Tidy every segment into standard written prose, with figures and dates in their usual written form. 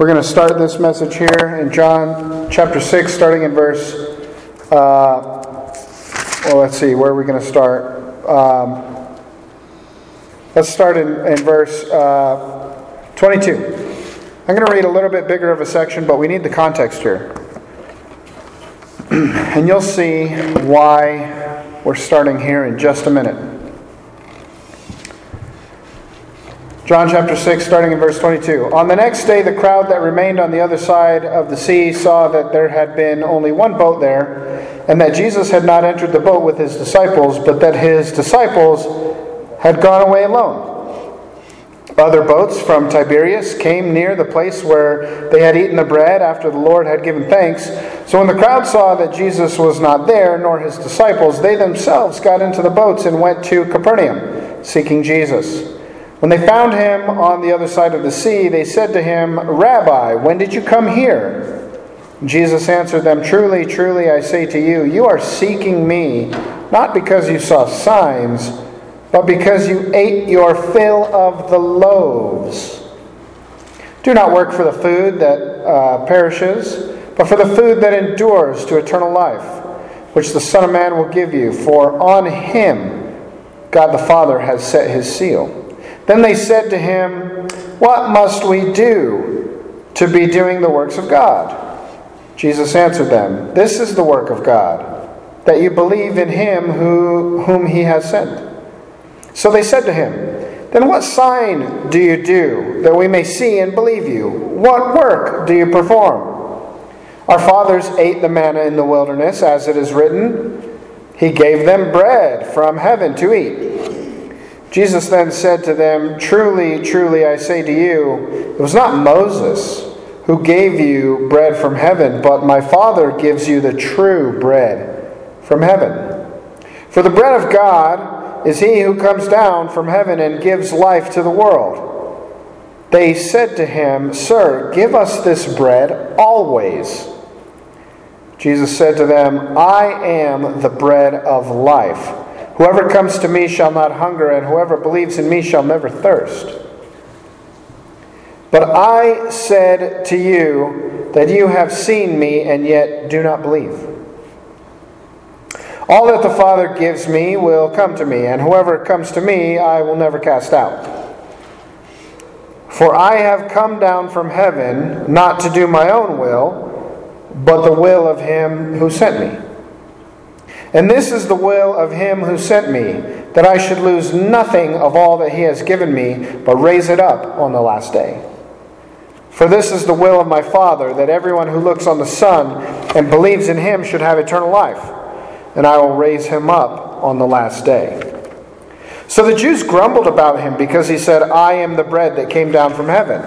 We're going to start this message here in John chapter 6, starting in verse, let's see, where are we going to start? Let's start in verse 22. I'm going to read a little bit bigger of a section, but we need the context here. And you'll see why we're starting here in just a minute. John chapter 6, starting in verse 22. On the next day, the crowd that remained on the other side of the sea saw that there had been only one boat there, and that Jesus had not entered the boat with his disciples, but that his disciples had gone away alone. Other boats from Tiberias came near the place where they had eaten the bread after the Lord had given thanks. So when the crowd saw that Jesus was not there, nor his disciples, they themselves got into the boats and went to Capernaum, seeking Jesus. When they found him on the other side of the sea, they said to him, "Rabbi, when did you come here?" Jesus answered them, "Truly, truly, I say to you, you are seeking me, not because you saw signs, but because you ate your fill of the loaves. Do not work for the food that perishes, but for the food that endures to eternal life, which the Son of Man will give you, for on him God the Father has set his seal." Then they said to him, "What must we do to be doing the works of God?" Jesus answered them, "This is the work of God, that you believe in him whom he has sent." So they said to him, "Then what sign do you do, that we may see and believe you? What work do you perform? Our fathers ate the manna in the wilderness, as it is written, he gave them bread from heaven to eat." Jesus then said to them, "Truly, truly, I say to you, it was not Moses who gave you bread from heaven, but my Father gives you the true bread from heaven. For the bread of God is he who comes down from heaven and gives life to the world." They said to him, "Sir, give us this bread always." Jesus said to them, "I am the bread of life. Whoever comes to me shall not hunger, and whoever believes in me shall never thirst. But I said to you that you have seen me, and yet do not believe. All that the Father gives me will come to me, and whoever comes to me I will never cast out. For I have come down from heaven, not to do my own will, but the will of him who sent me. And this is the will of him who sent me, that I should lose nothing of all that he has given me, but raise it up on the last day. For this is the will of my Father, that everyone who looks on the Son and believes in him should have eternal life, and I will raise him up on the last day." So the Jews grumbled about him because he said, "I am the bread that came down from heaven."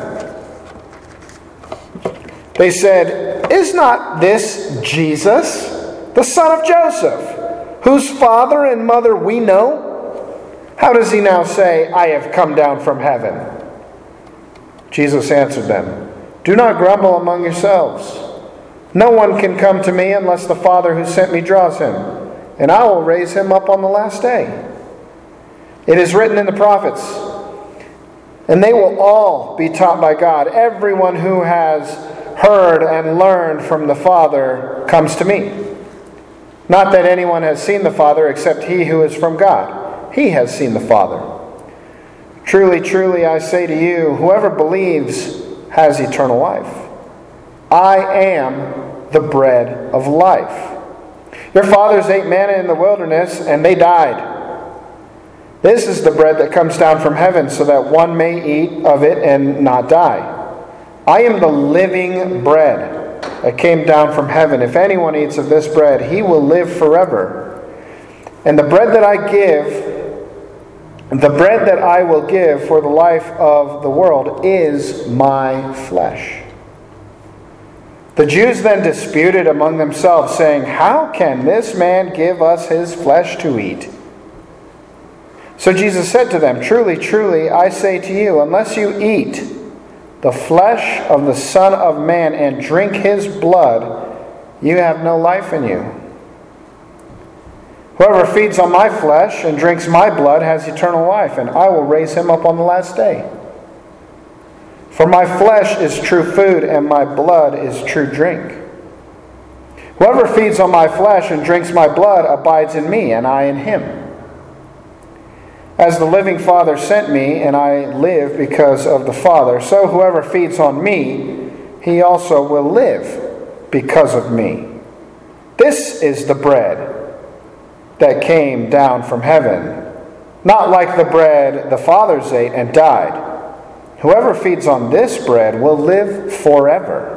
They said, "Is not this Jesus, the son of Joseph, whose father and mother we know? How does he now say, 'I have come down from heaven'?" Jesus answered them, "Do not grumble among yourselves. No one can come to me unless the Father who sent me draws him, and I will raise him up on the last day. It is written in the prophets, and they will all be taught by God. Everyone who has heard and learned from the Father comes to me. Not that anyone has seen the Father except he who is from God. He has seen the Father. Truly, truly, I say to you, whoever believes has eternal life. I am the bread of life. Your fathers ate manna in the wilderness, and they died. This is the bread that comes down from heaven, so that one may eat of it and not die. I am the living bread that came down from heaven. If anyone eats of this bread, he will live forever. And the bread that I will give for the life of the world is my flesh." The Jews then disputed among themselves, saying, "How can this man give us his flesh to eat?" So Jesus said to them, "Truly, truly, I say to you, unless you eat the flesh of the Son of Man and drink his blood, you have no life in you. Whoever feeds on my flesh and drinks my blood has eternal life, and I will raise him up on the last day. For my flesh is true food, and my blood is true drink. Whoever feeds on my flesh and drinks my blood abides in me, and I in him. As the living Father sent me, and I live because of the Father, so whoever feeds on me, he also will live because of me. This is the bread that came down from heaven, not like the bread the fathers ate and died. Whoever feeds on this bread will live forever.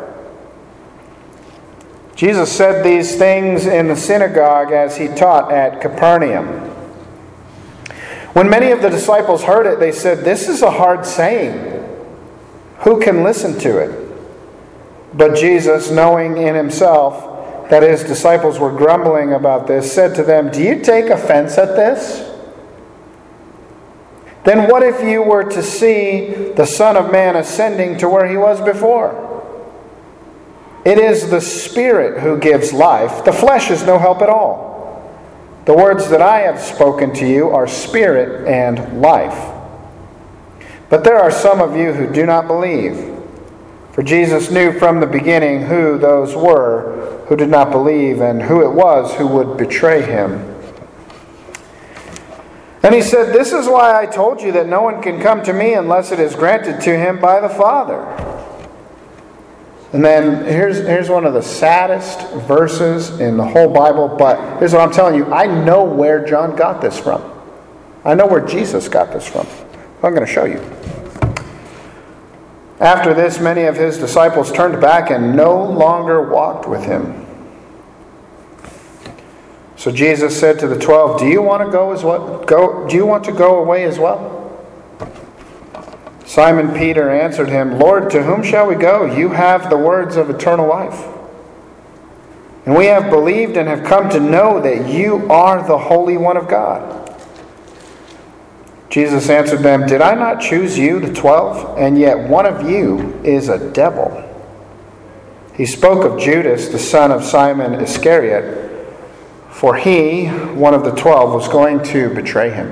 Jesus said these things in the synagogue as he taught at Capernaum. When many of the disciples heard it, they said, "This is a hard saying. Who can listen to it?" But Jesus, knowing in himself that his disciples were grumbling about this, said to them, "Do you take offense at this? Then what if you were to see the Son of Man ascending to where he was before? It is the Spirit who gives life. The flesh is no help at all. The words that I have spoken to you are spirit and life. But there are some of you who do not believe." For Jesus knew from the beginning who those were who did not believe and who it was who would betray him. And he said, "This is why I told you that no one can come to me unless it is granted to him by the Father." And then here's one of the saddest verses in the whole Bible, but here's what I'm telling you. I know where John got this from. I know where Jesus got this from. I'm going to show you. After this, many of his disciples turned back and no longer walked with him. So Jesus said to the 12, "Do you want to go as well? Do you want to go away as well?" Simon Peter answered him, "Lord, to whom shall we go? You have the words of eternal life. And we have believed and have come to know that you are the Holy One of God." Jesus answered them, "Did I not choose you, the 12? And yet one of you is a devil." He spoke of Judas, the son of Simon Iscariot, for he, one of the 12, was going to betray him.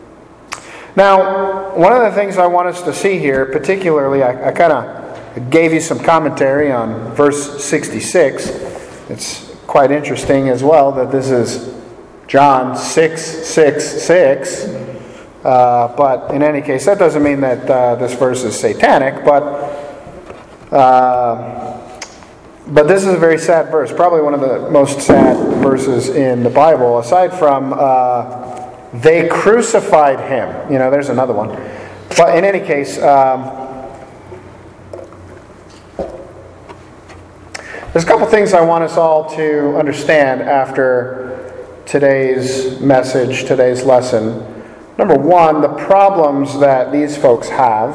Now, one of the things I want us to see here, particularly, I kind of gave you some commentary on verse 66. It's quite interesting as well that this is John 6:6:6. But in any case, that doesn't mean that this verse is satanic, but this is a very sad verse, probably one of the most sad verses in the Bible, aside from they crucified him. There's another one. But in any case, there's a couple things I want us all to understand after today's message, today's lesson. Number one, the problems that these folks have,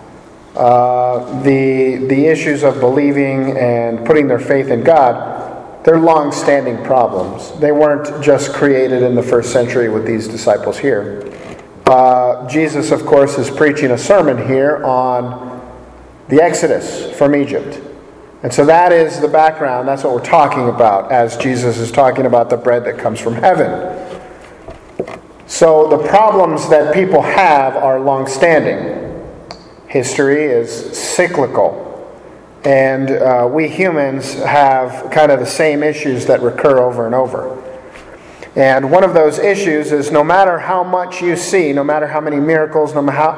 the issues of believing and putting their faith in God, they're long-standing problems. They weren't just created in the first century with these disciples here. Jesus, of course, is preaching a sermon here on the Exodus from Egypt. And so that is the background. That's what we're talking about as Jesus is talking about the bread that comes from heaven. So the problems that people have are long-standing. History is cyclical. And we humans have kind of the same issues that recur over and over. And one of those issues is no matter how much you see, no matter how many miracles, no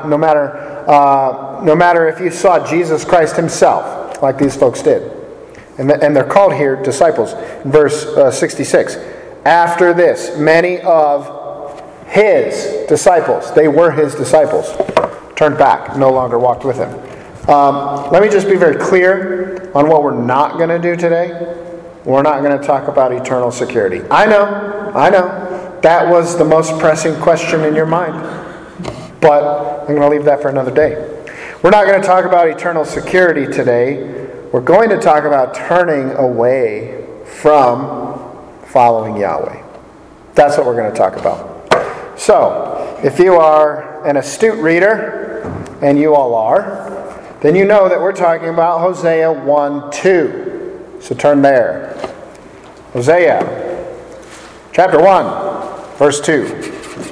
matter if you saw Jesus Christ himself, like these folks did. And they're called here disciples. Verse 66. After this, many of his disciples, they were his disciples, turned back, no longer walked with him. Let me just be very clear on what we're not going to do today. We're not going to talk about eternal security. I know. That was the most pressing question in your mind. But I'm going to leave that for another day. We're not going to talk about eternal security today. We're going to talk about turning away from following Yahweh. That's what we're going to talk about. So, if you are an astute reader, and you all are, then you know that we're talking about Hosea 1:2. So turn there. Hosea, chapter 1, verse 2.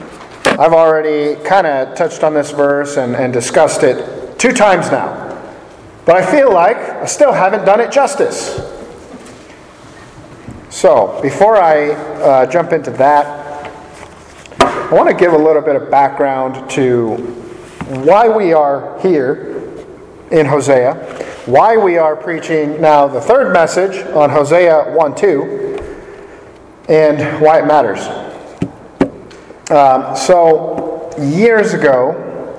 I've already kind of touched on this verse and discussed it 2 times now. But I feel like I still haven't done it justice. So, before I jump into that, I want to give a little bit of background to why we are here in Hosea, why we are preaching now the third message on Hosea 1:2, and why it matters. So, years ago,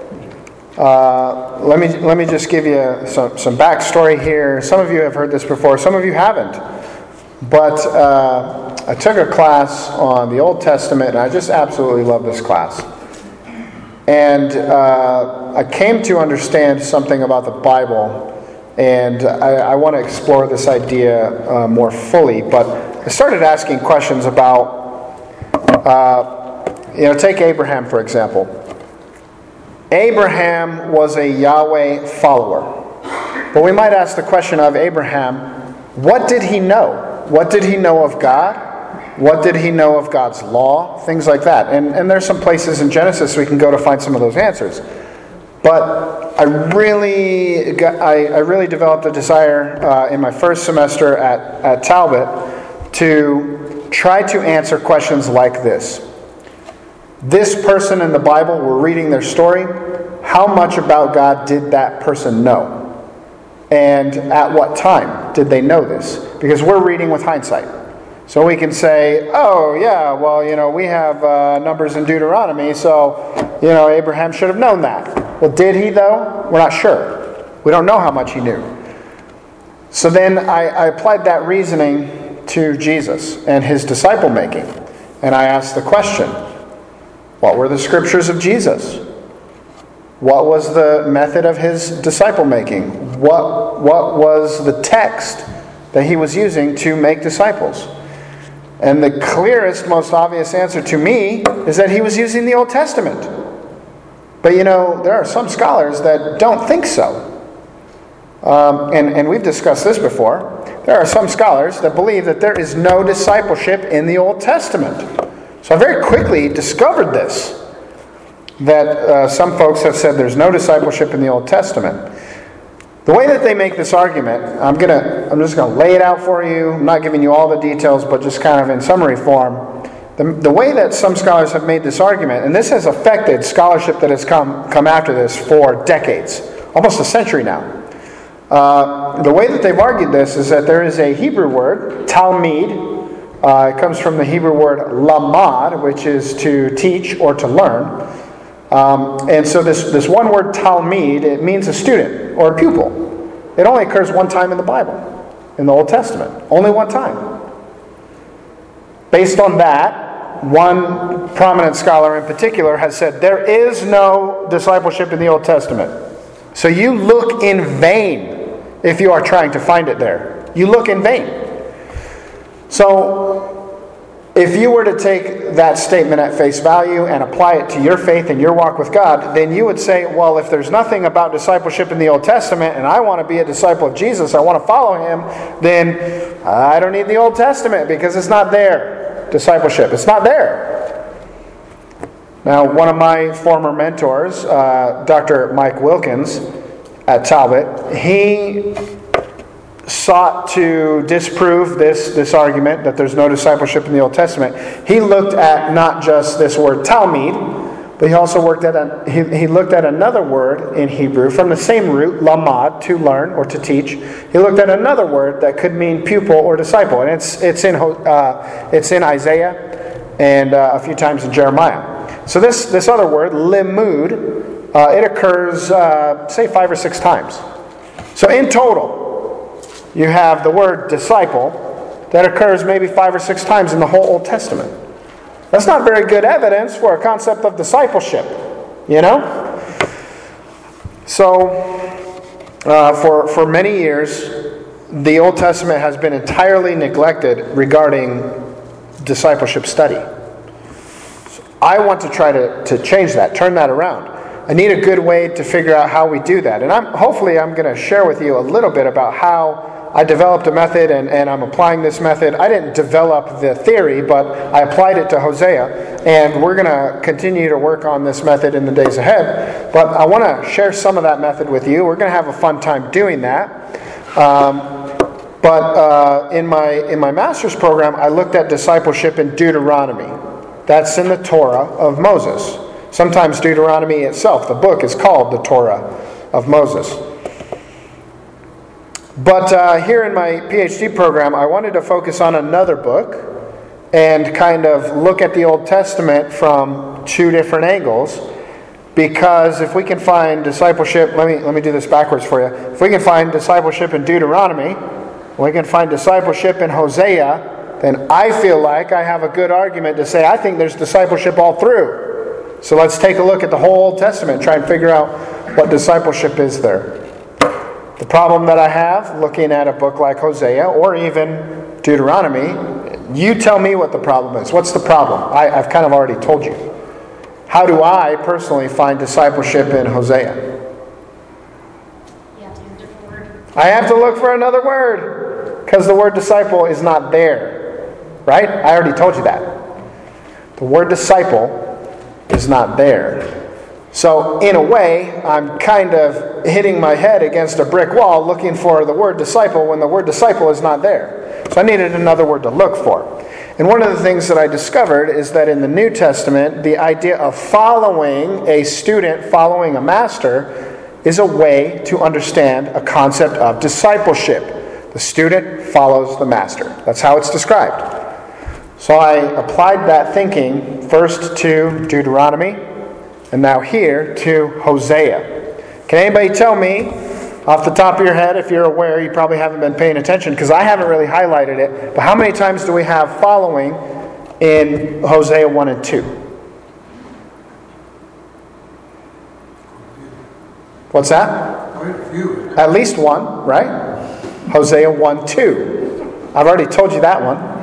let me just give you some backstory here. Some of you have heard this before, some of you haven't. But I took a class on the Old Testament, and I just absolutely love this class. And I came to understand something about the Bible, and I want to explore this idea more fully. But I started asking questions about, take Abraham, for example. Abraham was a Yahweh follower. But we might ask the question of Abraham, what did he know? What did he know of God? What did he know of God's law? Things like that. And there's some places in Genesis we can go to find some of those answers. But I really developed a desire in my first semester at Talbot to try to answer questions like this. This person in the Bible, we're reading their story. How much about God did that person know? And at what time did they know this? Because we're reading with hindsight. So we can say, oh yeah, well, we have Numbers in Deuteronomy, so, Abraham should have known that. Well, did he though? We're not sure. We don't know how much he knew. So then I applied that reasoning to Jesus and his disciple making. And I asked the question, what were the scriptures of Jesus? What was the method of his disciple making? What was the text that he was using to make disciples? And the clearest, most obvious answer to me is that he was using the Old Testament. But there are some scholars that don't think so. And we've discussed this before. There are some scholars that believe that there is no discipleship in the Old Testament. So I very quickly discovered this. That some folks have said there's no discipleship in the Old Testament. The way that they make this argument, I'm just going to lay it out for you. I'm not giving you all the details, but just kind of in summary form. The way that some scholars have made this argument, and this has affected scholarship that has come after this for decades, almost a century now. The way that they've argued this is that there is a Hebrew word, talmid. It comes from the Hebrew word lamad, which is to teach or to learn. And so this one word talmid, it means a student or a pupil. It only occurs one time in the Bible, in the Old Testament. Only one time. Based on that, one prominent scholar in particular has said there is no discipleship in the Old Testament. So you look in vain if you are trying to find it there. You look in vain. So if you were to take that statement at face value and apply it to your faith and your walk with God, then you would say, well, if there's nothing about discipleship in the Old Testament and I want to be a disciple of Jesus, I want to follow him, then I don't need the Old Testament because it's not there. Discipleship, it's not there. Now, one of my former mentors, Dr. Mike Wilkins at Talbot, he sought to disprove this argument that there's no discipleship in the Old Testament. He looked at not just this word talmid, but he also looked at another word in Hebrew from the same root, lamad, to learn or to teach. He looked at another word that could mean pupil or disciple, and it's in Isaiah and a few times in Jeremiah. So this other word, limud, it occurs say 5 or 6 times. So in total, you have the word disciple that occurs maybe 5 or 6 times in the whole Old Testament. That's not very good evidence for a concept of discipleship, So, for many years, the Old Testament has been entirely neglected regarding discipleship study. So I want to try to change that, turn that around. I need a good way to figure out how we do that. And hopefully I'm going to share with you a little bit about how I developed a method, and I'm applying this method. I didn't develop the theory, but I applied it to Hosea, and we're going to continue to work on this method in the days ahead. But I want to share some of that method with you. We're going to have a fun time doing that. But in my master's program, I looked at discipleship in Deuteronomy. That's in the Torah of Moses. Sometimes Deuteronomy itself, the book, is called the Torah of Moses. But here in my PhD program, I wanted to focus on another book and kind of look at the Old Testament from two different angles. Because if we can find discipleship, let me do this backwards for you. If we can find discipleship in Deuteronomy, we can find discipleship in Hosea, then I feel like I have a good argument to say I think there's discipleship all through. So let's take a look at the whole Old Testament and try and figure out what discipleship is there. The problem that I have looking at a book like Hosea or even Deuteronomy, you tell me what the problem is. What's the problem? I've kind of already told you. How do I personally find discipleship in Hosea? You have to use a different word. I have to look for another word because the word disciple is not there. Right? I already told you that. The word disciple is not there. So in a way, I'm kind of hitting my head against a brick wall looking for the word disciple when the word disciple is not there. So I needed another word to look for. And one of the things that I discovered is that in the New Testament, the idea of following a student, following a master, is a way to understand a concept of discipleship. The student follows the master. That's how it's described. So I applied that thinking first to Deuteronomy, and now here to Hosea. Can anybody tell me, off the top of your head, if you're aware, you probably haven't been paying attention, because I haven't really highlighted it, but how many times do we have following in Hosea 1 and 2? What's that? Quite a few. At least one, right? Hosea 1, 2. I've already told you that one.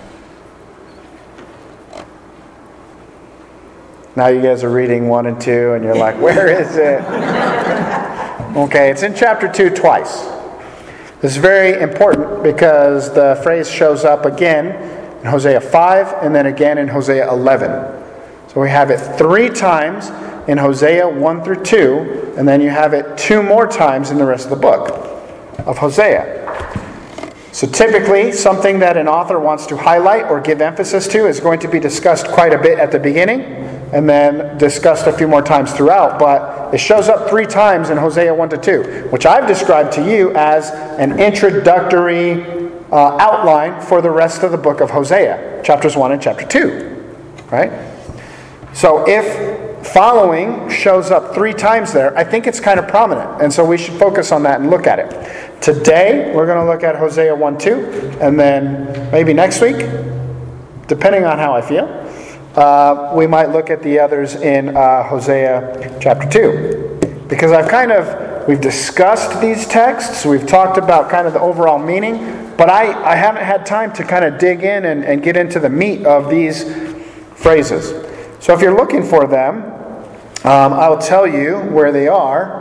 Now you guys are reading 1 and 2, and you're like, where is it? Okay, it's in chapter 2 twice. This is very important because the phrase shows up again in Hosea 5 and then again in Hosea 11. So we have it 3 times in Hosea 1 through 2, and then you have it 2 more times in the rest of the book of Hosea. So typically, something that an author wants to highlight or give emphasis to is going to be discussed quite a bit at the beginning, and then discussed a few more times throughout. But it shows up 3 times in Hosea 1 to 2, which I've described to you as an introductory outline for the rest of the book of Hosea, chapters 1 and chapter 2. Right? So if following shows up 3 times there, I think it's kind of prominent. And so we should focus on that and look at it. Today, we're going to look at Hosea 1, 2, and then maybe next week, depending on how I feel, we might look at the others in Hosea chapter 2. Because we've discussed these texts, we've talked about kind of the overall meaning, but I haven't had time to kind of dig in and get into the meat of these phrases. So if you're looking for them, I'll tell you where they are.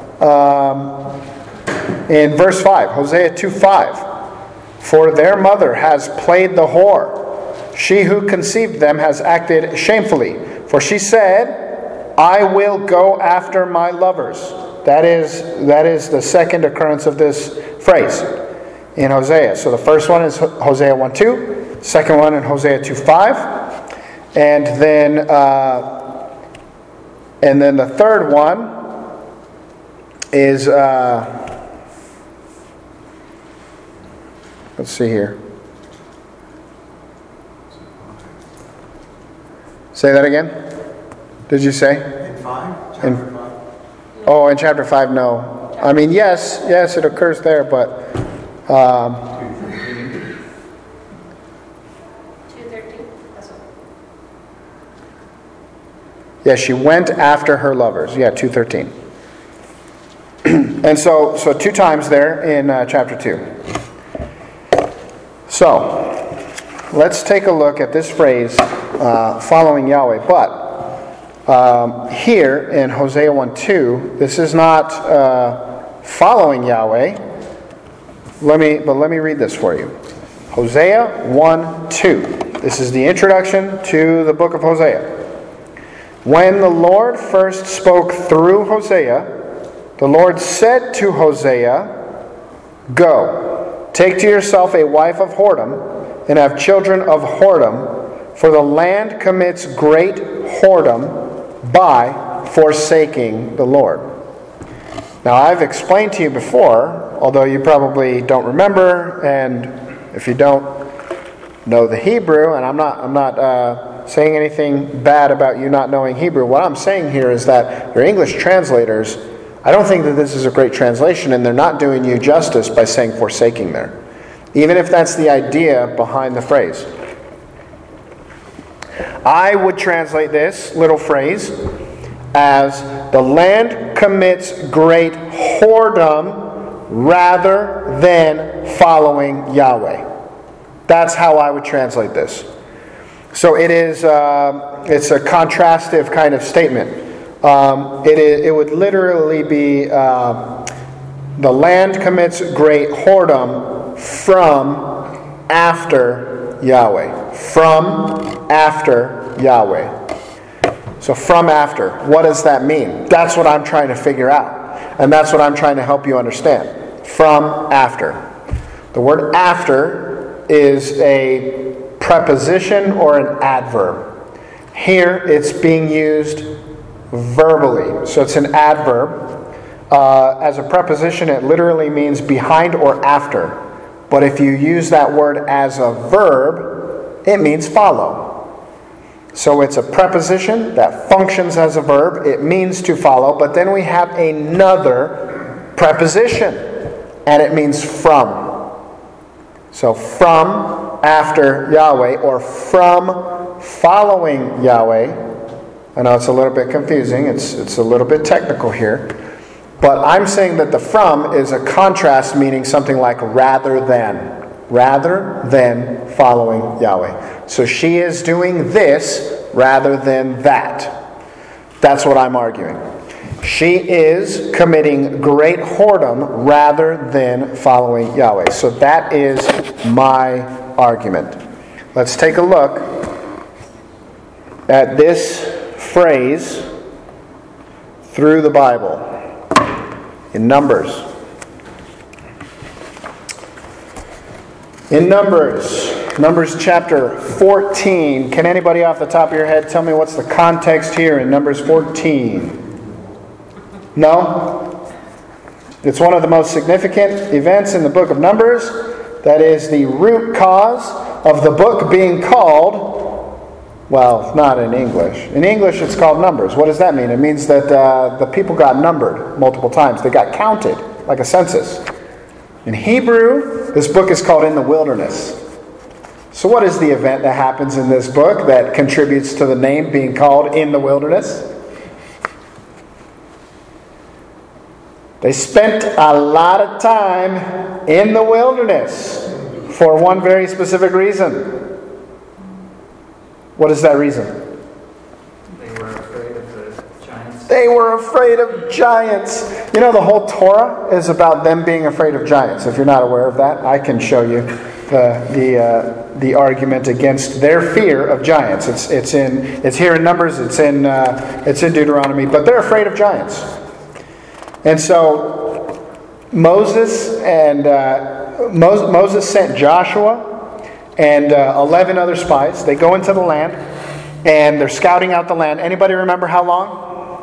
In verse 5, Hosea 2:5, "For their mother has played the whore. She who conceived them has acted shamefully. For she said, I will go after my lovers." That is the second occurrence of this phrase in Hosea. So the first one is Hosea 1:2, second one in Hosea 2:5, and then the third one is let's see here. Say that again? Did you say? In 5? Chapter 5? Oh, in chapter 5, no. I mean, yes, it occurs there, but 2:13. That's what. yeah, she went after her lovers. Yeah, 2:13. And so 2 times there in chapter 2. So, let's take a look at this phrase, following Yahweh. But here in Hosea 1:2, this is not following Yahweh. Let me read this for you. Hosea 1:2. This is the introduction to the book of Hosea. When the Lord first spoke through Hosea, the Lord said to Hosea, "Go, take to yourself a wife of whoredom, and have children of whoredom, for the land commits great whoredom by forsaking the Lord." Now, I've explained to you before, although you probably don't remember, and if you don't know the Hebrew, and I'm not saying anything bad about you not knowing Hebrew. What I'm saying here is that your English translators, I don't think that this is a great translation, and they're not doing you justice by saying forsaking there, even if that's the idea behind the phrase. I would translate this little phrase as the land commits great whoredom rather than following Yahweh. That's how I would translate this. So it is. It's a contrastive kind of statement. It would literally be the land commits great whoredom from after Yahweh. From after Yahweh. So from after. What does that mean? That's what I'm trying to figure out. And that's what I'm trying to help you understand. From after. The word after is a preposition or an adverb. Here it's being used verbally. So it's an adverb. As a preposition, it literally means behind or after. But if you use that word as a verb, it means follow. So it's a preposition that functions as a verb. It means to follow. But then we have another preposition. And it means from. So from after Yahweh, or from following Yahweh. I know it's a little bit confusing. It's a little bit technical here. But I'm saying that the from is a contrast, meaning something like rather than. Rather than following Yahweh. So she is doing this rather than that. That's what I'm arguing. She is committing great whoredom rather than following Yahweh. So that is my argument. Let's take a look at this phrase through the Bible in Numbers. In Numbers chapter 14. Can anybody off the top of your head tell me what's the context here in Numbers 14? No? It's one of the most significant events in the book of Numbers. That is the root cause of the book being called, well, not in English. In English it's called Numbers. What does that mean? It means that the people got numbered multiple times. They got counted, like a census. In Hebrew, this book is called In the Wilderness. So what is the event that happens in this book that contributes to the name being called In the Wilderness? They spent a lot of time in the wilderness for one very specific reason. What is that reason? They were afraid of the giants. They were afraid of giants. You know, the whole Torah is about them being afraid of giants. If you're not aware of that, I can show you the argument against their fear of giants. It's here in Numbers. It's in Deuteronomy. But they're afraid of giants. And so Moses sent Joshua and 11 other spies. They go into the land and they're scouting out the land. Anybody remember how long?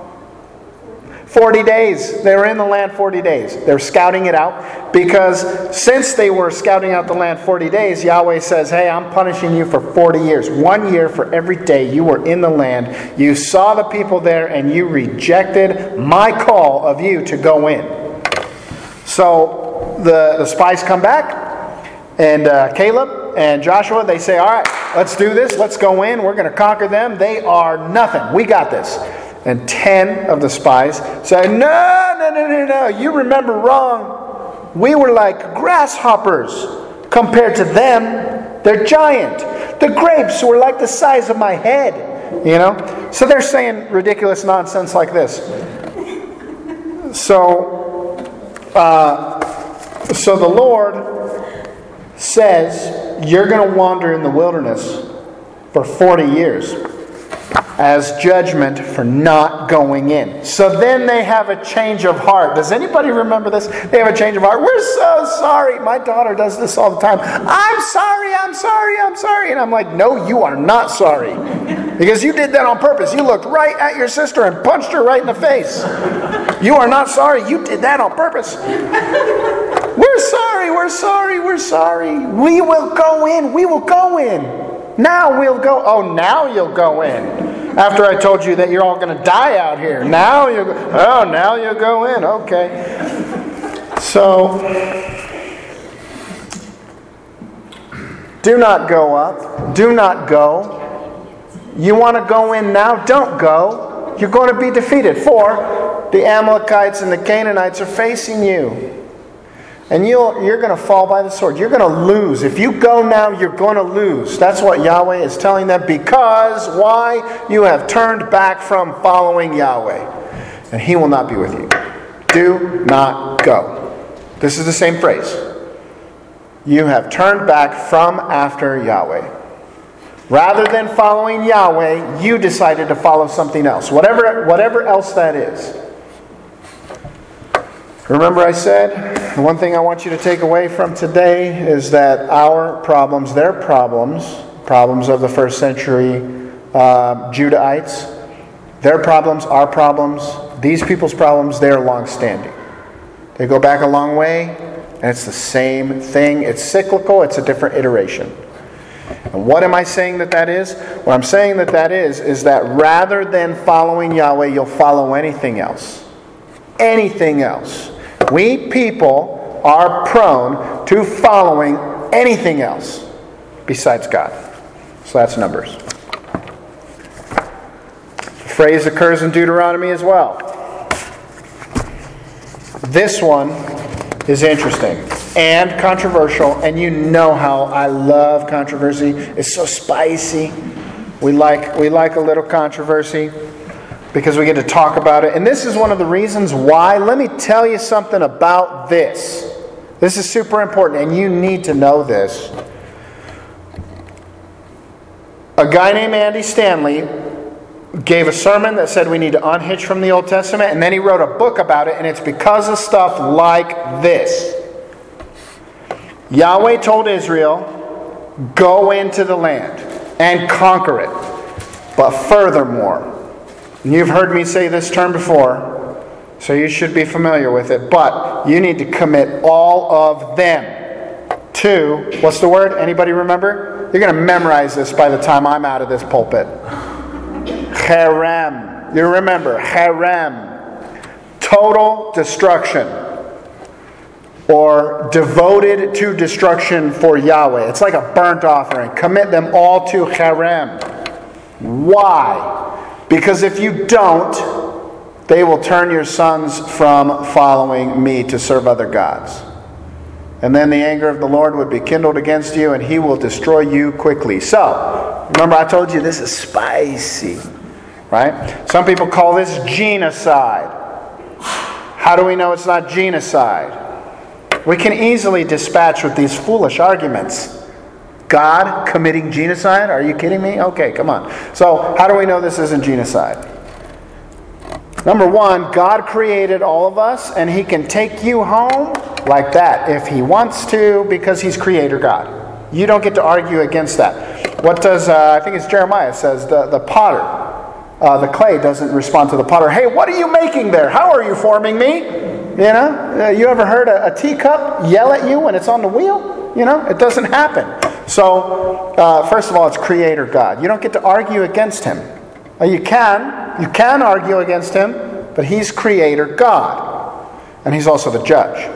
40 days. They were in the land 40 days. They're scouting it out because since they were scouting out the land 40 days, Yahweh says, hey, I'm punishing you for 40 years. 1 year for every day you were in the land. You saw the people there and you rejected my call of you to go in. So the spies come back and Caleb and Joshua, they say, all right, let's do this. Let's go in. We're going to conquer them. They are nothing. We got this. And 10 of the spies say, no, you remember wrong. We were like grasshoppers compared to them. They're giant. The grapes were like the size of my head. You know? So they're saying ridiculous nonsense like this. So So the Lord says, you're going to wander in the wilderness for 40 years as judgment for not going in. So then they have a change of heart. Does anybody remember this? They have a change of heart. We're so sorry. My daughter does this all the time. I'm sorry, I'm sorry, I'm sorry. And I'm like, no, you are not sorry. Because you did that on purpose. You looked right at your sister and punched her right in the face. You are not sorry. You did that on purpose. We're sorry, we're sorry, we're sorry. We will go in. We will go in. Now we'll go. Oh, now you'll go in. After I told you that you're all going to die out here. Now you'll go in. Okay. So, do not go up. Do not go. You want to go in now? Don't go. You're going to be defeated. For the Amalekites and the Canaanites are facing you. And you're going to fall by the sword. You're going to lose. If you go now, you're going to lose. That's what Yahweh is telling them. Because, why? You have turned back from following Yahweh. And He will not be with you. Do not go. This is the same phrase. You have turned back from after Yahweh. Rather than following Yahweh, you decided to follow something else. Whatever else that is. Remember I said, the one thing I want you to take away from today is that our problems, their problems of the first century Judahites, their problems, our problems, these people's problems, they're long-standing. They go back a long way, and it's the same thing. It's cyclical, it's a different iteration. And what am I saying that is? What I'm saying that is that rather than following Yahweh, you'll follow anything else. Anything else. We people are prone to following anything else besides God. So that's Numbers. The phrase occurs in Deuteronomy as well. This one is interesting and controversial, and you know how I love controversy. It's so spicy. We like a little controversy because we get to talk about it. And this is one of the reasons why. Let me tell you something about this. This is super important, and you need to know this. A guy named Andy Stanley gave a sermon that said we need to unhitch from the Old Testament, and then he wrote a book about it, and it's because of stuff like this. Yahweh told Israel, go into the land and conquer it. But furthermore, and you've heard me say this term before, so you should be familiar with it, but you need to commit all of them to, what's the word? Anybody remember? You're going to memorize this by the time I'm out of this pulpit. Cherem. You remember, Cherem. Total destruction. Or devoted to destruction for Yahweh. It's like a burnt offering. Commit them all to Cherem. Why? Because if you don't, they will turn your sons from following me to serve other gods. And then the anger of the Lord would be kindled against you, and He will destroy you quickly. So, remember I told you this is spicy. Right? Some people call this genocide. How do we know it's not genocide? We can easily dispatch with these foolish arguments. God committing genocide? Are you kidding me? Okay, come on. So, how do we know this isn't genocide? Number one, God created all of us, and He can take you home like that if He wants to, because He's Creator God. You don't get to argue against that. What does, I think it's Jeremiah says, the potter, the clay doesn't respond to the potter. Hey, what are you making there? How are you forming me? You know, you ever heard a teacup yell at you when it's on the wheel? You know, it doesn't happen. So, first of all, it's Creator God. You don't get to argue against Him. You can argue against Him, but He's Creator God. And He's also the judge.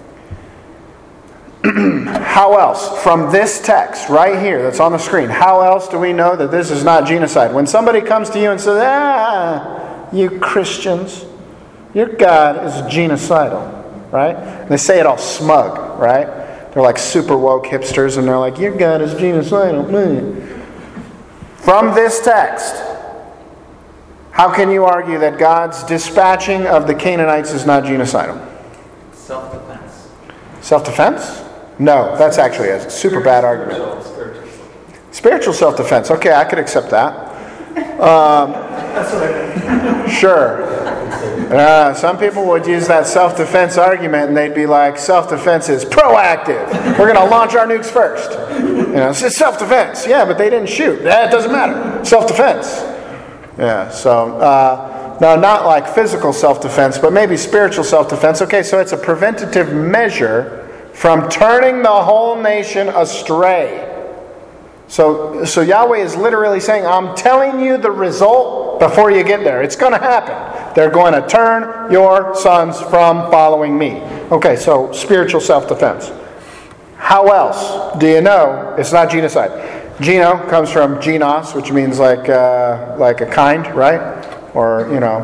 How else? From this text right here that's on the screen, how else do we know that this is not genocide? When somebody comes to you and says, you Christians, your God is genocidal, right? And they say it all smug, right? They're like super woke hipsters, and they're like, your God is genocidal. From this text, how can you argue that God's dispatching of the Canaanites is not genocidal? Self-defense. Self-defense? No, that's actually a super bad argument. Spiritual. Spiritual self-defense. Okay, I could accept that. That's what I meant. Sure. Some people would use that self-defense argument and they'd be like, self-defense is proactive. We're going to launch our nukes first. It's self-defense. Yeah, but they didn't shoot. It doesn't matter. Self-defense. Yeah, so, no, not like physical self-defense, but maybe spiritual self-defense. Okay, so it's a preventative measure from turning the whole nation astray. So Yahweh is literally saying, I'm telling you the result before you get there. It's going to happen. They're going to turn your sons from following me. Okay, so spiritual self-defense. How else do you know it's not genocide? Geno comes from genos, which means like a kind, right? Or,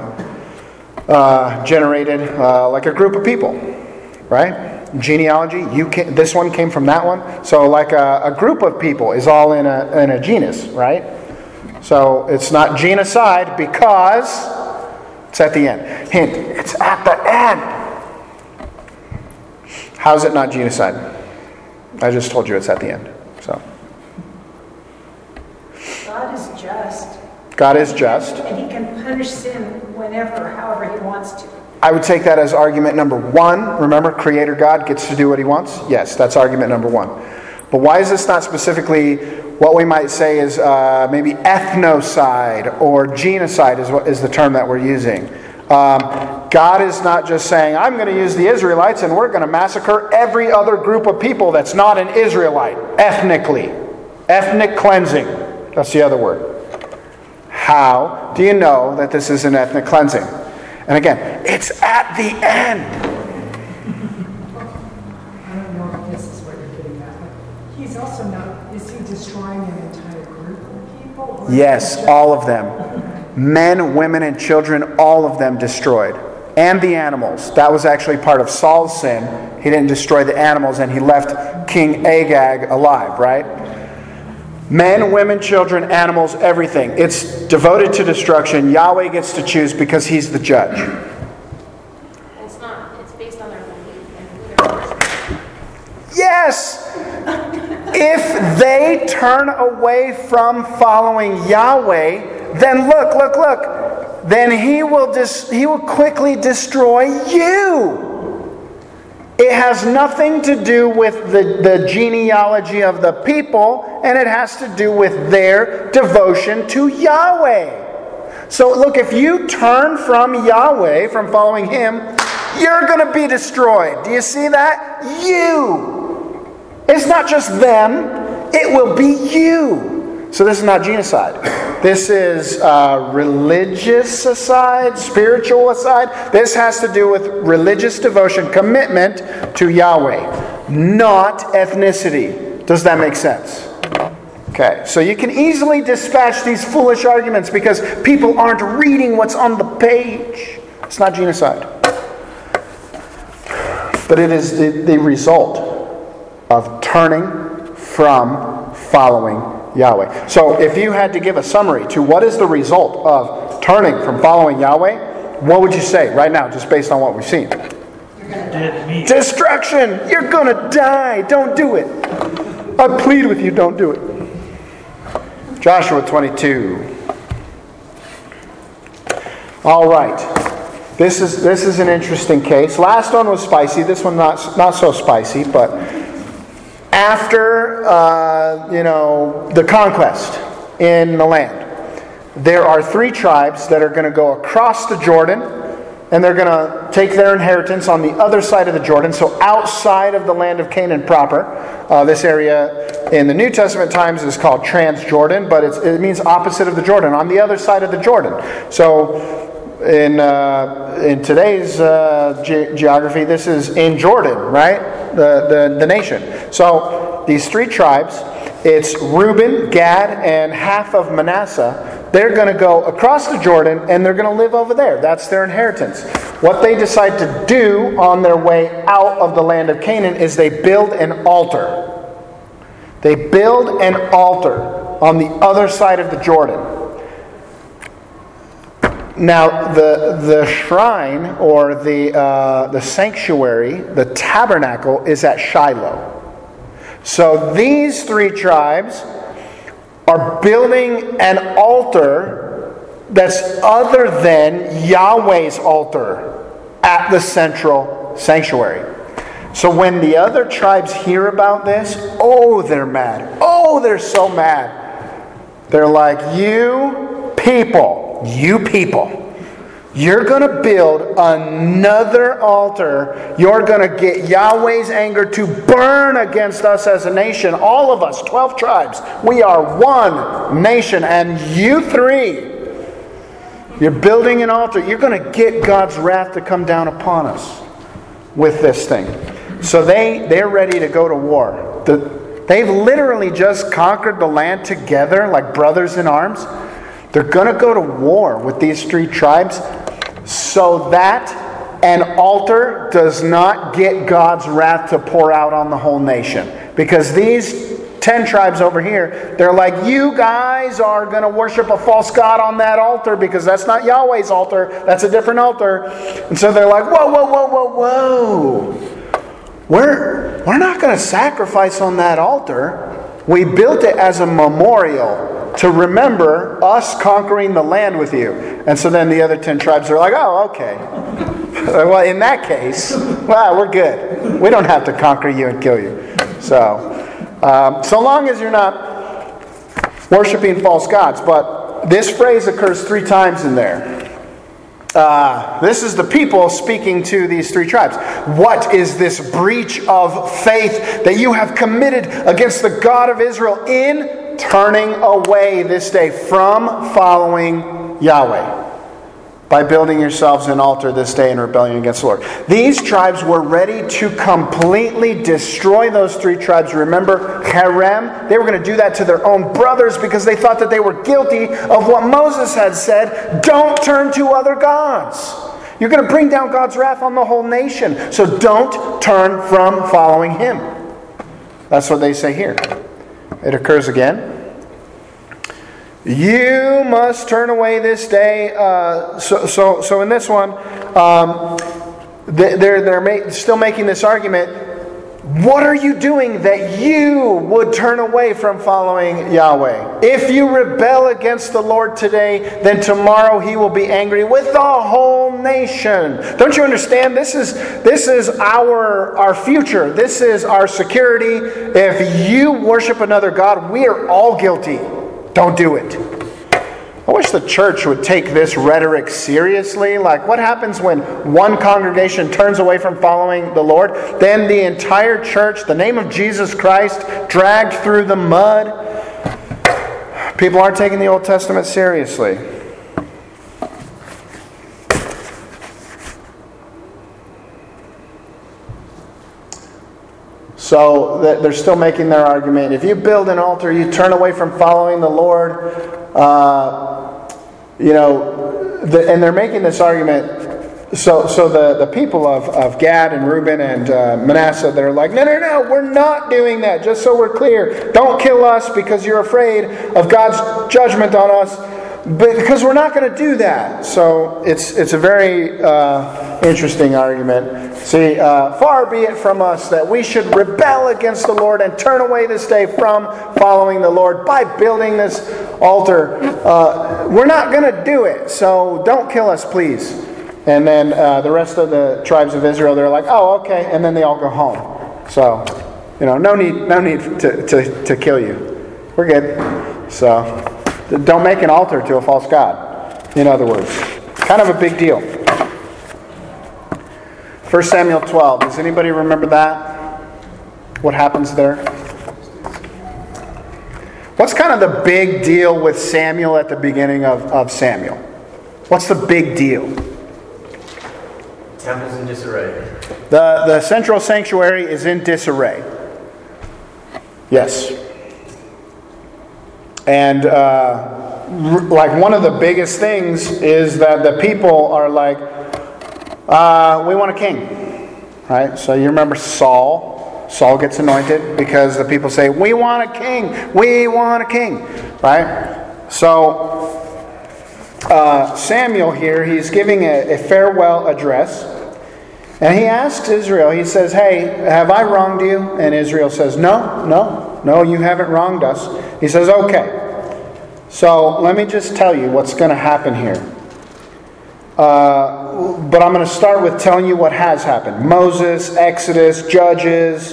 generated like a group of people, right? Genealogy, this one came from that one. So like a group of people is all in a genus, right? So it's not genocide because it's at the end. Hint, it's at the end. How is it not genocide? I just told you it's at the end. So God is just. God is just. And he can punish sin whenever, however he wants to. I would take that as argument number one. Remember, Creator God gets to do what he wants? Yes, that's argument number one. But why is this not specifically what we might say is maybe ethnocide or genocide is the term that we're using? God is not just saying, I'm going to use the Israelites and we're going to massacre every other group of people that's not an Israelite, ethnically. Ethnic cleansing. That's the other word. How do you know that this is an ethnic cleansing? And again, it's at the end. I don't know if this is what you're getting at, but he's also not, is he destroying an entire group of people? Or Yes, all of them. Men, women, and children, all of them destroyed. And the animals. That was actually part of Saul's sin. He didn't destroy the animals and he left King Agag alive, right? Men, women, children, animals, everything. It's devoted to destruction. Yahweh gets to choose because he's the judge. It's not. It's based on their belief and who they're worshiping. Yes! If they turn away from following Yahweh, then look. Then he will quickly destroy you. It has nothing to do with the genealogy of the people, and it has to do with their devotion to Yahweh. So look, if you turn from Yahweh, from following him, you're going to be destroyed. Do you see that? You. It's not just them. It will be you. So this is not genocide. This is religious aside, spiritual aside. This has to do with religious devotion, commitment to Yahweh, not ethnicity. Does that make sense? Okay, so you can easily dispatch these foolish arguments because people aren't reading what's on the page. It's not genocide. But it is the result of turning from following Yahweh. So if you had to give a summary to what is the result of turning from following Yahweh, what would you say right now, just based on what we've seen? Dead meat. Destruction! You're going to die! Don't do it! I plead with you, don't do it. Joshua 22. All right. This is an interesting case. Last one was spicy. This one not so spicy, but after the conquest in the land, there are 3 tribes that are going to go across the Jordan, and they're going to take their inheritance on the other side of the Jordan, so outside of the land of Canaan proper. This area in the New Testament times is called Transjordan, but it means opposite of the Jordan, on the other side of the Jordan. So in today's geography, this is in Jordan, right? The nation. So these 3 tribes, it's Reuben, Gad, and half of Manasseh. They're going to go across the Jordan and they're going to live over there. That's their inheritance. What they decide to do on their way out of the land of Canaan is they build an altar. They build an altar on the other side of the Jordan. Now, the shrine or the sanctuary, the tabernacle, is at Shiloh. So these three tribes are building an altar that's other than Yahweh's altar at the central sanctuary. So when the other tribes hear about this, oh, they're mad. Oh, they're so mad. They're like, you people, you're going to build another altar. You're going to get Yahweh's anger to burn against us as a nation. All of us, 12 tribes, we are one nation. And you three, you're building an altar. You're going to get God's wrath to come down upon us with this thing. So they're ready to go to war. They've literally just conquered the land together like brothers in arms. They're going to go to war with these three tribes so that an altar does not get God's wrath to pour out on the whole nation. Because these 10 tribes over here, they're like, you guys are going to worship a false god on that altar because that's not Yahweh's altar. That's a different altar. And so they're like, whoa. We're not going to sacrifice on that altar. We built it as a memorial to remember us conquering the land with you. And so then the other 10 tribes are like, oh, okay. Well, in that case, well, we're good. We don't have to conquer you and kill you. So long as you're not worshiping false gods. But this phrase occurs 3 times in there. This is the people speaking to these 3 tribes. What is this breach of faith that you have committed against the God of Israel in turning away this day from following Yahweh? By building yourselves an altar this day in rebellion against the Lord. These tribes were ready to completely destroy those 3 tribes. Remember, Harem? They were going to do that to their own brothers because they thought that they were guilty of what Moses had said. Don't turn to other gods. You're going to bring down God's wrath on the whole nation. So don't turn from following Him. That's what they say here. It occurs again. You must turn away this day. So in this one, they're still making this argument. What are you doing that you would turn away from following Yahweh? If you rebel against the Lord today, then tomorrow He will be angry with the whole nation. Don't you understand? This is our future. This is our security. If you worship another god, we are all guilty. Don't do it. I wish the church would take this rhetoric seriously. Like, what happens when one congregation turns away from following the Lord? Then the entire church, the name of Jesus Christ, dragged through the mud. People aren't taking the Old Testament seriously. So they're still making their argument. If you build an altar, you turn away from following the Lord. And they're making this argument. So the people of Gad and Reuben and Manasseh, they're like, no, we're not doing that. Just so we're clear, don't kill us because you're afraid of God's judgment on us. But because we're not going to do that. So it's a very interesting argument. See, far be it from us that we should rebel against the Lord and turn away this day from following the Lord by building this altar. We're not going to do it, so don't kill us, please. And then the rest of the tribes of Israel, they're like, oh, okay, and then they all go home. So, no need to kill you. We're good. So, don't make an altar to a false god, in other words. Kind of a big deal. 1 Samuel 12. Does anybody remember that? What happens there? What's kind of the big deal with Samuel at the beginning of Samuel? What's the big deal? Temple's in disarray. The central sanctuary is in disarray. Yes. And one of the biggest things is that the people are like, we want a king. Right? So you remember Saul. Saul gets anointed because the people say, we want a king. We want a king. Right? So Samuel here, he's giving a farewell address. And he asks Israel, he says, hey, have I wronged you? And Israel says, no, you haven't wronged us. He says, okay. So let me just tell you what's going to happen here. But I'm going to start with telling you what has happened. Moses, Exodus, Judges,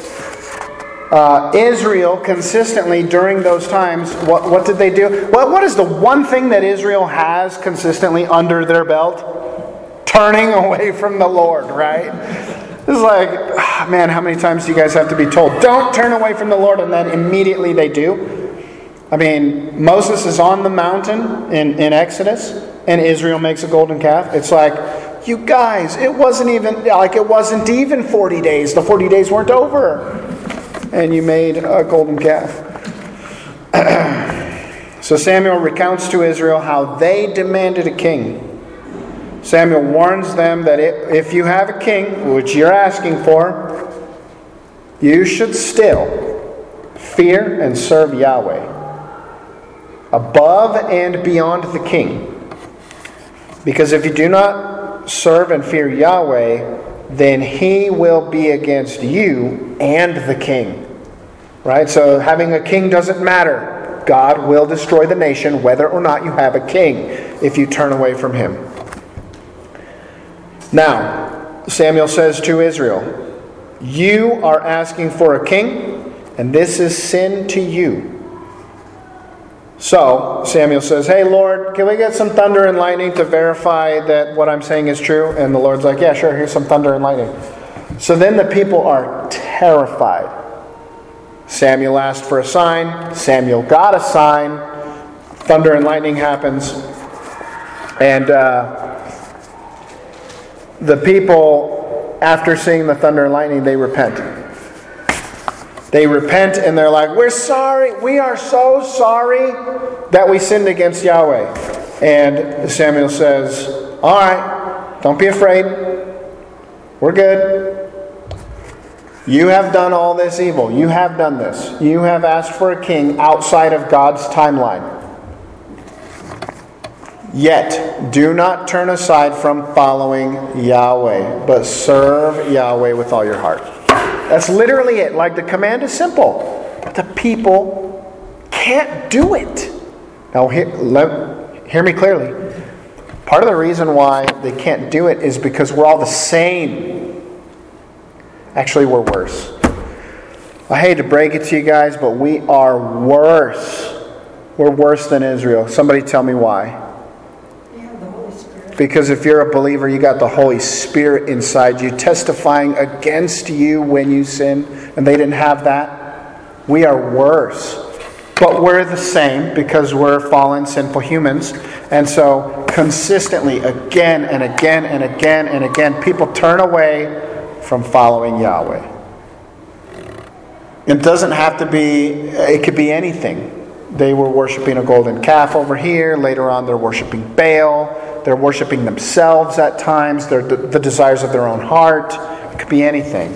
Israel consistently during those times, what did they do? What is the one thing that Israel has consistently under their belt? Turning away from the Lord, right? It's like, man, how many times do you guys have to be told, don't turn away from the Lord, and then immediately they do? I mean, Moses is on the mountain in Exodus, and Israel makes a golden calf. It's like, you guys, it wasn't even 40 days. The 40 days weren't over. And you made a golden calf. So Samuel recounts to Israel how they demanded a king. Samuel warns them that if you have a king, which you're asking for, you should still fear and serve Yahweh above and beyond the king. Because if you do not serve and fear Yahweh, then he will be against you and the king. Right? So having a king doesn't matter. God will destroy the nation whether or not you have a king if you turn away from him. Now, Samuel says to Israel, you are asking for a king, and this is sin to you. So, Samuel says, hey Lord, can we get some thunder and lightning to verify that what I'm saying is true? And the Lord's like, yeah, sure, here's some thunder and lightning. So then the people are terrified. Samuel asked for a sign. Samuel got a sign. Thunder and lightning happens. And the people, after seeing the thunder and lightning, they repent. They repent and they're like, we're sorry. We are so sorry that we sinned against Yahweh. And Samuel says, all right, don't be afraid. We're good. You have done all this evil. You have done this. You have asked for a king outside of God's timeline. Yet, do not turn aside from following Yahweh, but serve Yahweh with all your heart. That's literally it. Like, the command is simple, but the people can't do it. Now, hear me clearly. Part of the reason why they can't do it is because we're all the same. Actually, we're worse. I hate to break it to you guys, but we are worse. We're worse than Israel. Somebody tell me why. You have the Holy Spirit. Because if you're a believer, you got the Holy Spirit inside you, testifying against you when you sin, and they didn't have that. We are worse. But we're the same because we're fallen, sinful humans. And so, consistently, again and again and again and again, people turn away from following Yahweh. It doesn't have to be, it could be anything. They were worshiping a golden calf over here. Later on, they're worshiping Baal. They're worshiping themselves at times. They're the desires of their own heart. It could be anything.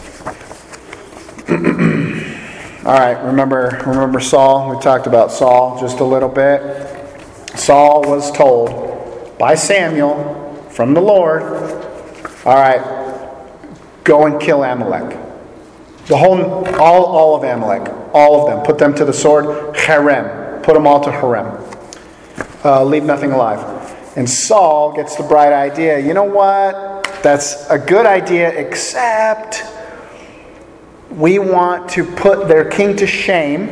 All right, remember Saul? We talked about Saul just a little bit. Saul was told by Samuel from the Lord, all right, go and kill Amalek. All of Amalek. All of them. Put them to the sword. Harem. Put them all to harem. Leave nothing alive. And Saul gets the bright idea. You know what? That's a good idea, except we want to put their king to shame.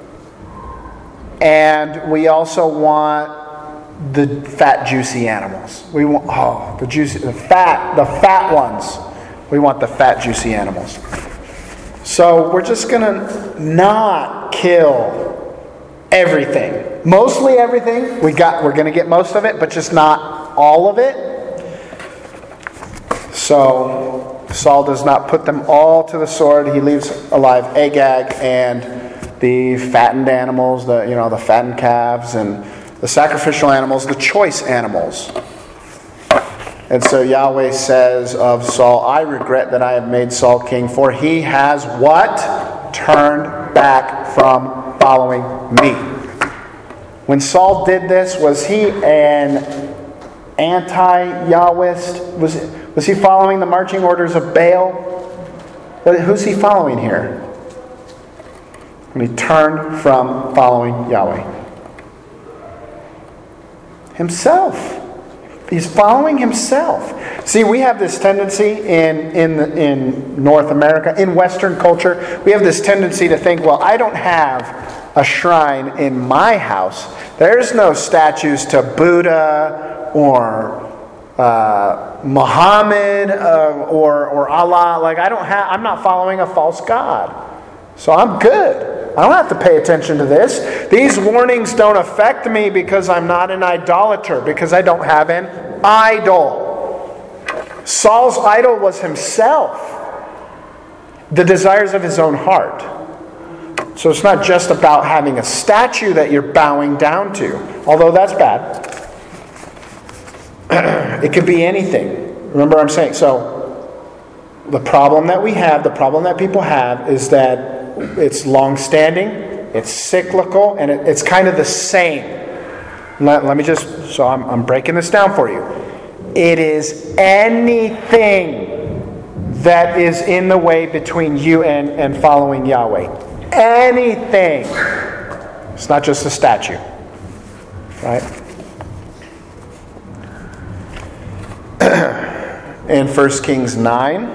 And we also want the fat, juicy animals. We want the fat ones. We want the fat, juicy animals. So we're just going to not kill everything. Mostly everything. We're going to get most of it, but just not all of it. So Saul does not put them all to the sword. He leaves alive Agag and the fattened animals, the fattened calves and the sacrificial animals, the choice animals. And so Yahweh says of Saul, I regret that I have made Saul king, for he has what? Turned back from following me. When Saul did this, was he an anti-Yahwist? Was he following the marching orders of Baal? Who's he following here? When he turned from following Yahweh. Himself. He's following himself. See, we have this tendency in North America, in Western culture, we have this tendency to think, well, I don't have a shrine in my house. There's no statues to Buddha or Muhammad or Allah. Like I'm not following a false god. So I'm good. I don't have to pay attention to this. These warnings don't affect me because I'm not an idolater, because I don't have an idol. Saul's idol was himself, the desires of his own heart. So it's not just about having a statue that you're bowing down to, although that's bad. It could be anything. Remember what I'm saying? So the problem that we have, the problem that people have is that it's long-standing, it's cyclical, and it's kind of the same. Let me just, so I'm breaking this down for you. It is anything that is in the way between you and following Yahweh. Anything. It's not just a statue. Right? In 1 Kings 9,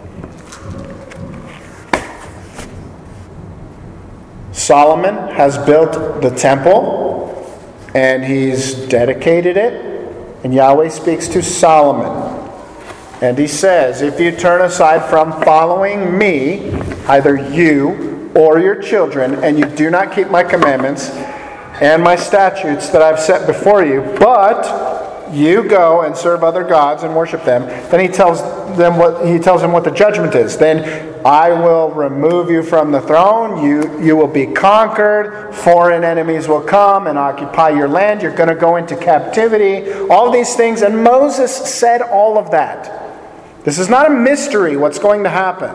Solomon has built the temple and he's dedicated it. And Yahweh speaks to Solomon. And he says, if you turn aside from following me, either you or your children, and you do not keep my commandments and my statutes that I've set before you, but you go and serve other gods and worship them, then he tells them what the judgment is. Then I will remove you from the throne. You will be conquered. Foreign enemies will come and occupy your land. You're going to go into captivity. All these things. And Moses said all of that. This is not a mystery what's going to happen.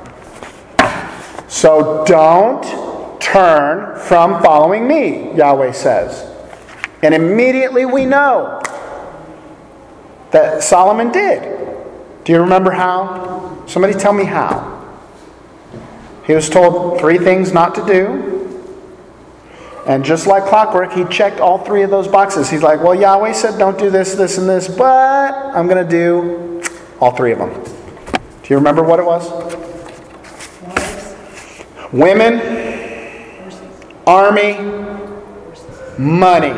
So don't turn from following me, Yahweh says. And immediately we know that Solomon did. Do you remember how? Somebody tell me how. He was told 3 things not to do. And just like clockwork, he checked all 3 of those boxes. He's like, well, Yahweh said don't do this, this, and this, but I'm going to do all 3 of them. Do you remember what it was? Women, army, money.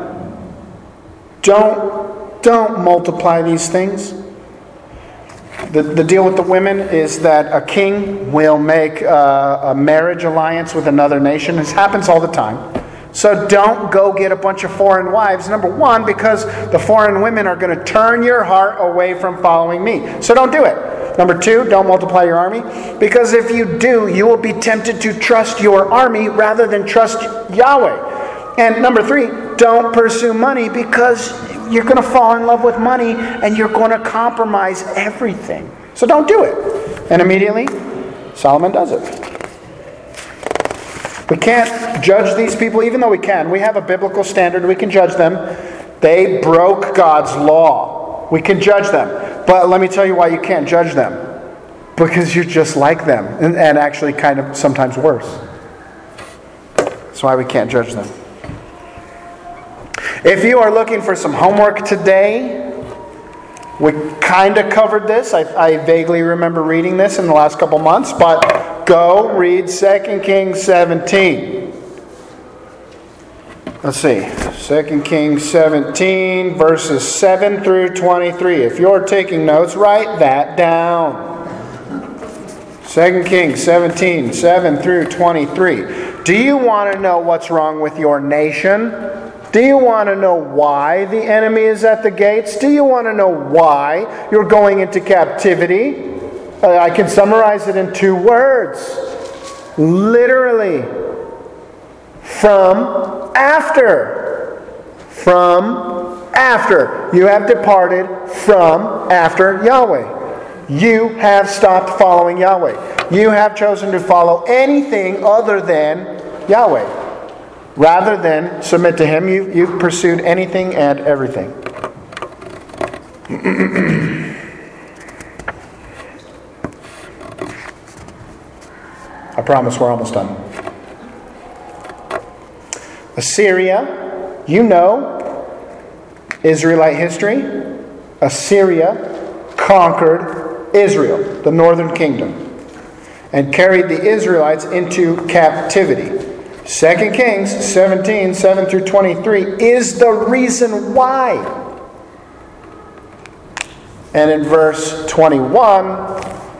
Don't multiply these things. The deal with the women is that a king will make a marriage alliance with another nation. This happens all the time. So don't go get a bunch of foreign wives. Number 1, because the foreign women are going to turn your heart away from following me. So don't do it. Number 2, don't multiply your army. Because if you do, you will be tempted to trust your army rather than trust Yahweh. And number 3, don't pursue money because you're going to fall in love with money and you're going to compromise everything. So don't do it. And immediately, Solomon does it. We can't judge these people, even though we can. We have a biblical standard. We can judge them. They broke God's law. We can judge them. But let me tell you why you can't judge them. Because you're just like them. And actually kind of sometimes worse. That's why we can't judge them. If you are looking for some homework today, we kind of covered this. I vaguely remember reading this in the last couple months, but go read 2 Kings 17. Let's see. 2 Kings 17, verses 7 through 23. If you're taking notes, write that down. 2 Kings 17, 7 through 23. Do you want to know what's wrong with your nation? Do you want to know why the enemy is at the gates? Do you want to know why you're going into captivity? I can summarize it in 2 words. Literally. From after. From after. You have departed from after Yahweh. You have stopped following Yahweh. You have chosen to follow anything other than Yahweh. Rather than submit to him, you've pursued anything and everything. I promise we're almost done. Assyria, you know, Israelite history. Assyria conquered Israel, the northern kingdom, and carried the Israelites into captivity. 2 Kings 17, 7 through 23 is the reason why. And in verse 21,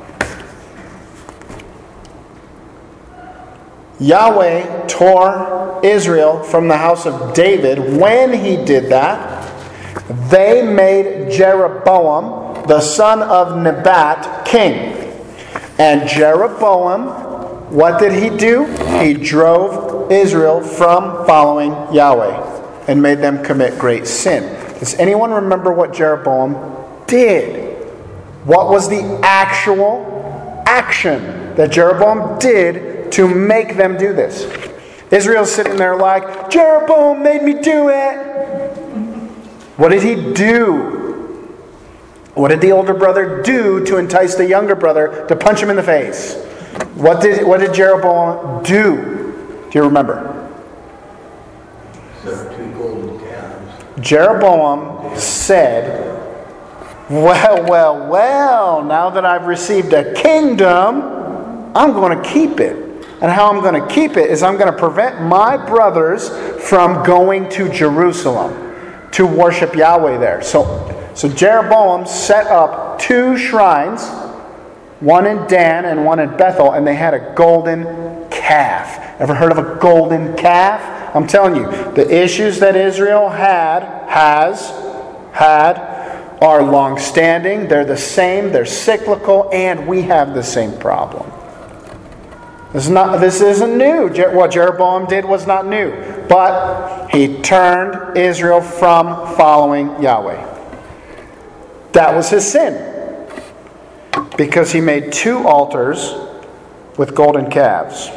Yahweh tore Israel from the house of David. When he did that, they made Jeroboam, the son of Nebat, king. And Jeroboam, what did he do? He drove Israel from following Yahweh and made them commit great sin. Does anyone remember what Jeroboam did? What was the actual action that Jeroboam did to make them do this? Israel's sitting there like, Jeroboam made me do it. What did he do? What did the older brother do to entice the younger brother to punch him in the face? What did Jeroboam do? Do you remember? Set 2 golden calves. Jeroboam said, well, now that I've received a kingdom, I'm going to keep it. And how I'm going to keep it is I'm going to prevent my brothers from going to Jerusalem to worship Yahweh there. So Jeroboam set up 2 shrines, one in Dan and one in Bethel, and they had a golden calf. Ever heard of a golden calf? I'm telling you, the issues that Israel has are long-standing. They're the same. They're cyclical, and we have the same problem. This isn't new. What Jeroboam did was not new. But he turned Israel from following Yahweh. That was his sin. Because he made 2 altars with golden calves.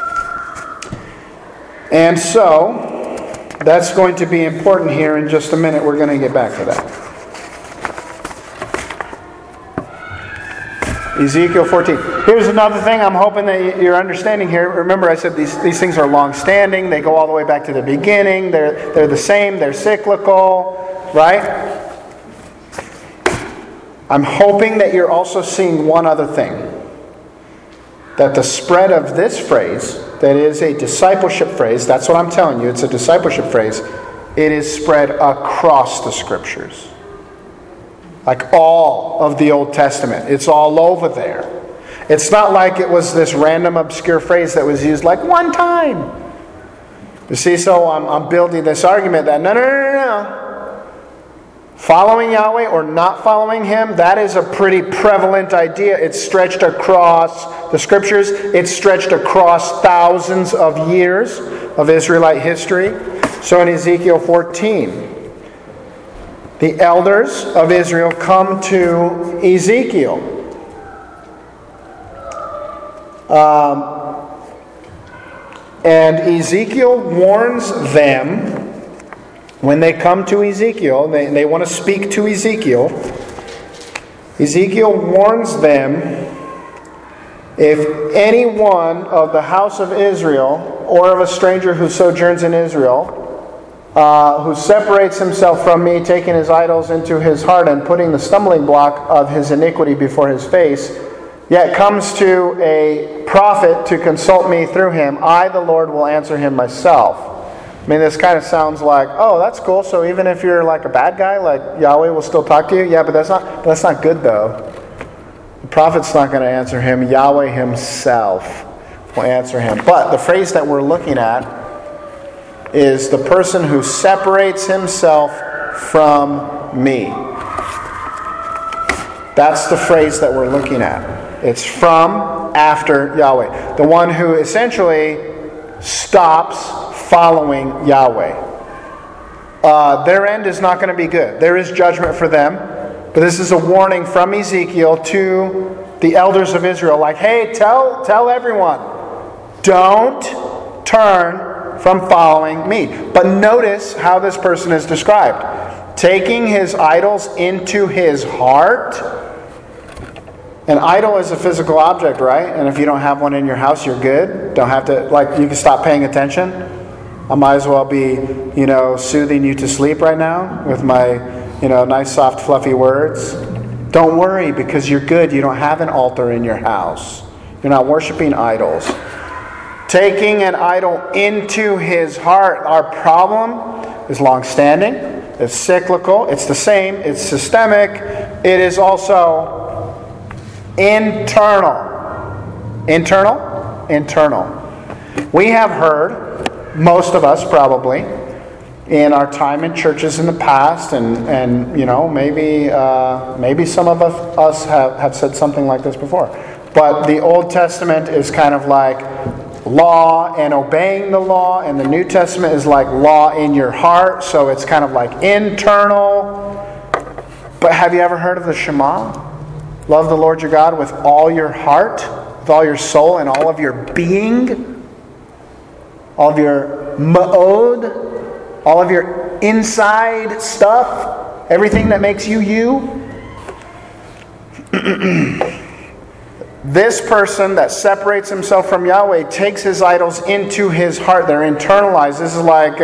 And so, that's going to be important here in just a minute. We're going to get back to that. Ezekiel 14. Here's another thing I'm hoping that you're understanding here. Remember I said these things are long-standing. They go all the way back to the beginning. They're the same. They're cyclical. Right? I'm hoping that you're also seeing one other thing. That the spread of this phrase, that is a discipleship phrase, that's what I'm telling you, it's a discipleship phrase, it is spread across the Scriptures. Like all of the Old Testament. It's all over there. It's not like it was this random obscure phrase that was used like one time. You see, so I'm building this argument that no. Following Yahweh or not following Him, that is a pretty prevalent idea. It's stretched across the Scriptures. It's stretched across thousands of years of Israelite history. So in Ezekiel 14, the elders of Israel come to Ezekiel. And Ezekiel warns them, when they come to Ezekiel, they want to speak to Ezekiel. Ezekiel warns them, if anyone of the house of Israel, or of a stranger who sojourns in Israel, who separates himself from me, taking his idols into his heart and putting the stumbling block of his iniquity before his face, yet comes to a prophet to consult me through him, I, the Lord, will answer him myself. I mean, this kind of sounds like, oh, that's cool. So even if you're like a bad guy, like Yahweh will still talk to you? Yeah, but that's not good though. The prophet's not going to answer him. Yahweh himself will answer him. But the phrase that we're looking at is the person who separates himself from me. That's the phrase that we're looking at. It's from after Yahweh. The one who essentially stops following Yahweh. Their end is not going to be good. There is judgment for them. But this is a warning from Ezekiel to the elders of Israel. Like, hey, tell everyone, don't turn from following me. But notice how this person is described. Taking his idols into his heart. An idol is a physical object, right? And if you don't have one in your house, you're good. Don't have to, you can stop paying attention. I might as well be, soothing you to sleep right now with my, nice, soft, fluffy words. Don't worry, because you're good. You don't have an altar in your house. You're not worshiping idols. Taking an idol into his heart. Our problem is long-standing. It's cyclical. It's the same. It's systemic. It is also internal. Internal. We have heard, most of us probably, in our time in churches in the past, and maybe some of us have said something like this before. But the Old Testament is kind of like law and obeying the law, and the New Testament is like law in your heart, so it's kind of like internal. But have you ever heard of the Shema? Love the Lord your God with all your heart, with all your soul, and all of your being, all of your ma'od, all of your inside stuff, everything that makes you you. This person that separates himself from Yahweh takes his idols into his heart. They're internalized. This is like,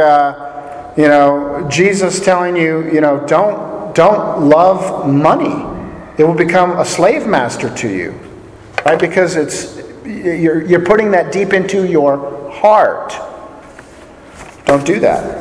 Jesus telling you, don't love money. It will become a slave master to you, right? Because you're putting that deep into your heart. Don't do that.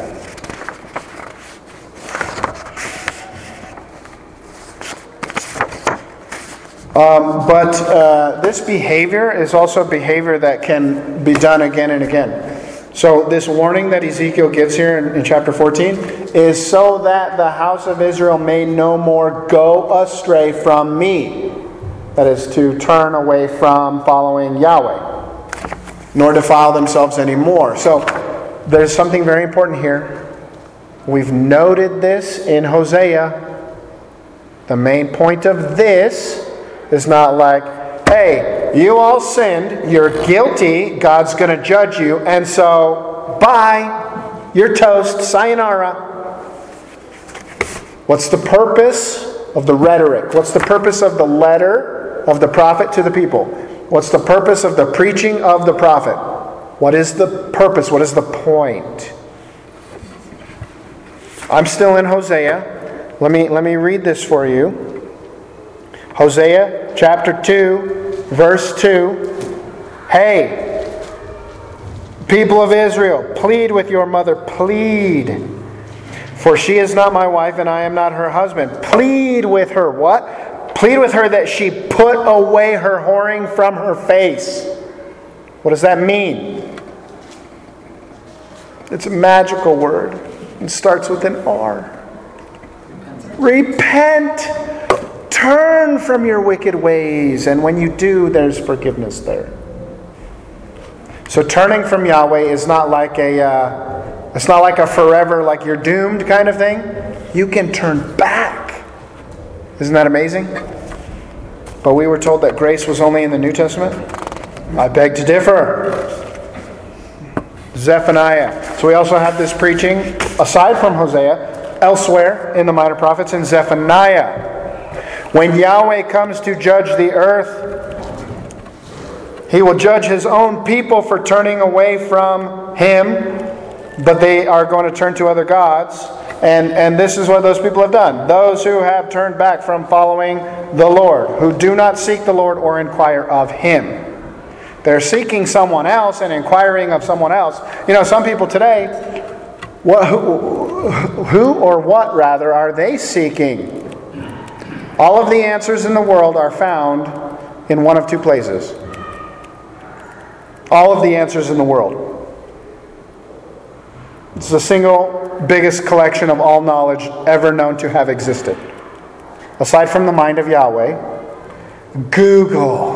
But this behavior is also behavior that can be done again and again. So this warning that Ezekiel gives here in chapter 14 is so that the house of Israel may no more go astray from me. That is, to turn away from following Yahweh, nor defile themselves anymore. So there's something very important here. We've noted this in Hosea. The main point of this is not like, hey, you all sinned, you're guilty, God's going to judge you, and so, bye, you're toast, sayonara. What's the purpose of the rhetoric? What's the purpose of the letter of the prophet to the people? What's the purpose of the preaching of the prophet? What is the purpose? What is the point? I'm still in Hosea. Let me read this for you. Hosea chapter 2, verse 2. Hey, people of Israel, plead with your mother, plead. For she is not my wife and I am not her husband. Plead with her. What? Plead with her that she put away her whoring from her face. What does that mean? It's a magical word. It starts with an R. Repent. Turn from your wicked ways, and when you do, there's forgiveness there. So turning from Yahweh is not like it's not like a forever, like you're doomed kind of thing. You can turn back. Isn't that amazing? But we were told that grace was only in the New Testament. I beg to differ. Zephaniah. So we also have this preaching, aside from Hosea, elsewhere in the minor prophets, in Zephaniah. When Yahweh comes to judge the earth, He will judge His own people for turning away from Him, but they are going to turn to other gods. And this is what those people have done. Those who have turned back from following the Lord, who do not seek the Lord or inquire of Him. They're seeking someone else and inquiring of someone else. Some people today, who or what rather are they seeking? All of the answers in the world are found in one of two places. All of the answers in the world. It's the single biggest collection of all knowledge ever known to have existed. Aside from the mind of Yahweh, Google.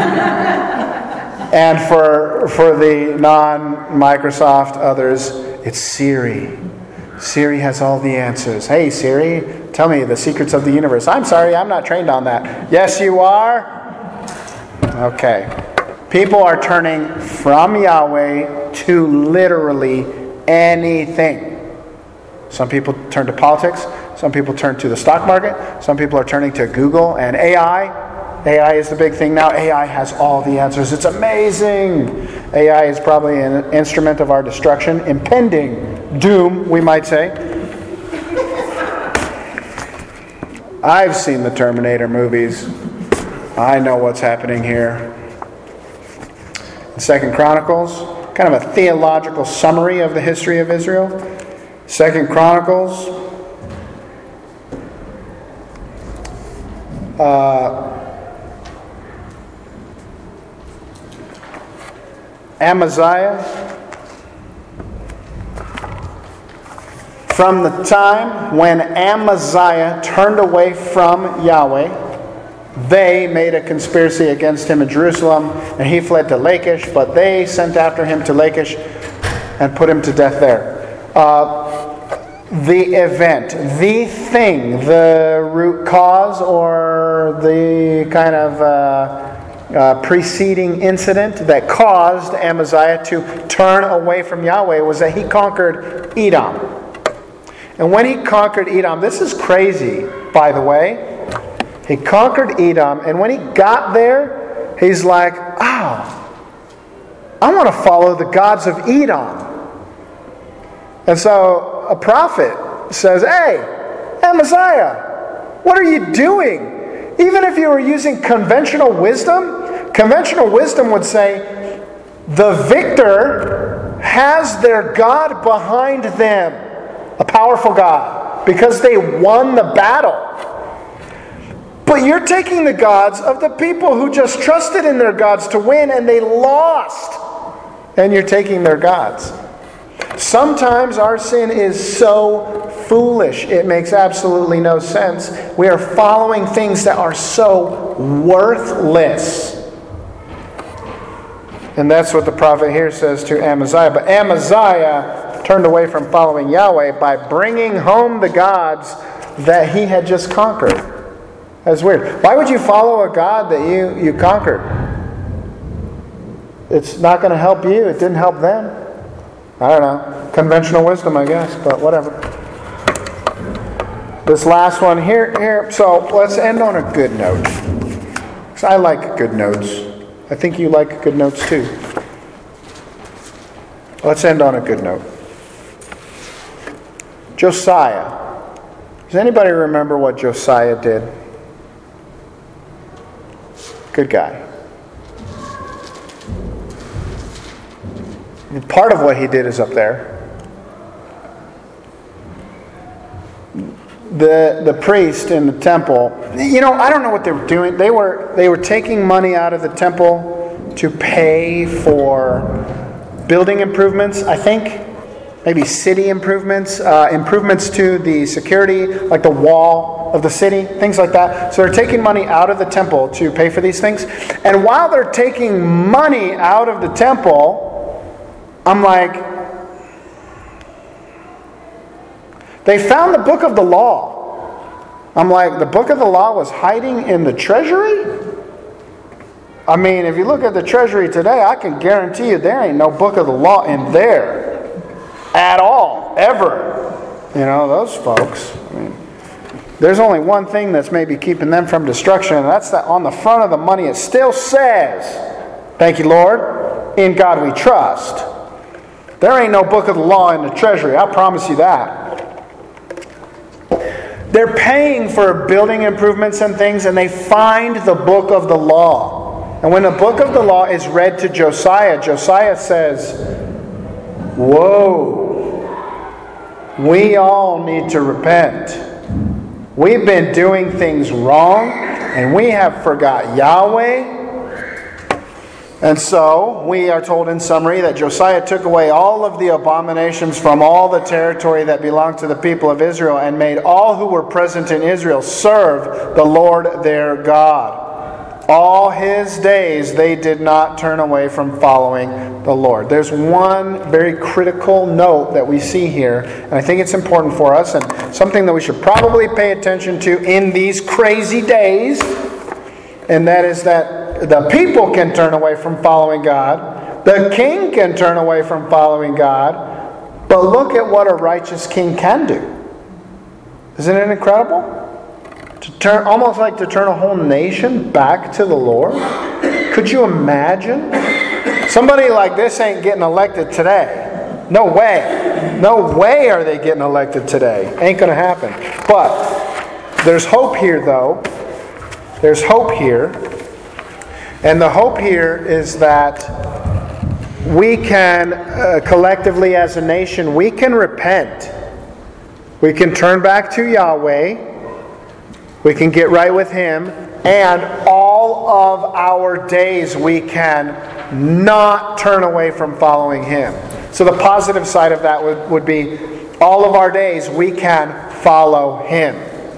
And for the non-Microsoft others, it's Siri. Siri has all the answers. Hey Siri, tell me the secrets of the universe. I'm sorry, I'm not trained on that. Yes, you are? Okay. People are turning from Yahweh to literally anything. Some people turn to politics. Some people turn to the stock market. Some people are turning to Google and AI. AI is the big thing now. AI has all the answers. It's amazing. AI is probably an instrument of our destruction, impending doom, we might say. I've seen the Terminator movies. I know what's happening here. In 2 Chronicles, kind of a theological summary of the history of Israel. 2 Chronicles, Amaziah, from the time when Amaziah turned away from Yahweh, they made a conspiracy against him in Jerusalem, and he fled to Lachish, but they sent after him to Lachish and put him to death there. The event, the thing, the root cause, or the kind of preceding incident that caused Amaziah to turn away from Yahweh was that he conquered Edom. And when he conquered Edom, this is crazy, by the way. He conquered Edom, and when he got there, he's like, I want to follow the gods of Edom. And so a prophet says, hey, Amaziah, what are you doing? Even if you were using conventional wisdom would say, the victor has their God behind them, a powerful God, because they won the battle. But you're taking the gods of the people who just trusted in their gods to win, and they lost. And you're taking their gods. Sometimes our sin is so foolish, it makes absolutely no sense. We are following things that are so worthless. And that's what the prophet here says to Amaziah. But Amaziah turned away from following Yahweh by bringing home the gods that he had just conquered. That's weird. Why would you follow a God that you conquered? It's not going to help you. It didn't help them. I don't know. Conventional wisdom, I guess, but whatever. This last one here. So let's end on a good note. Because I like good notes. I think you like good notes too. Let's end on a good note. Josiah. Does anybody remember what Josiah did? Good guy. Part of what he did is up there. The priest in the temple, I don't know what they were doing. They were taking money out of the temple to pay for building improvements, I think. Maybe city improvements, improvements to the security, like the wall of the city, things like that. So they're taking money out of the temple to pay for these things. And while they're taking money out of the temple, I'm like, they found the book of the law. I'm like, the book of the law was hiding in the treasury? I mean, if you look at the treasury today, I can guarantee you there ain't no book of the law in there. At all, ever. Those folks. I mean, there's only one thing that's maybe keeping them from destruction, and that's that on the front of the money it still says, thank you, Lord, in God we trust. There ain't no book of the law in the treasury, I promise you that. They're paying for building improvements and things, and they find the book of the law. And when the book of the law is read to Josiah, Josiah says, whoa, we all need to repent. We've been doing things wrong, and we have forgot Yahweh. And so, we are told in summary that Josiah took away all of the abominations from all the territory that belonged to the people of Israel and made all who were present in Israel serve the Lord their God. All his days they did not turn away from following the Lord. There's one very critical note that we see here, and I think it's important for us, and something that we should probably pay attention to in these crazy days, and that is that the people can turn away from following God. The king can turn away from following God. But look at what a righteous king can do. Isn't it incredible? Almost like to turn a whole nation back to the Lord. Could you imagine? Somebody like this ain't getting elected today. No way. No way are they getting elected today. Ain't going to happen. But there's hope here, though. There's hope here. And the hope here is that we can, collectively as a nation, we can repent. We can turn back to Yahweh. We can get right with Him. And all of our days we can not turn away from following Him. So the positive side of that would be all of our days we can follow Him.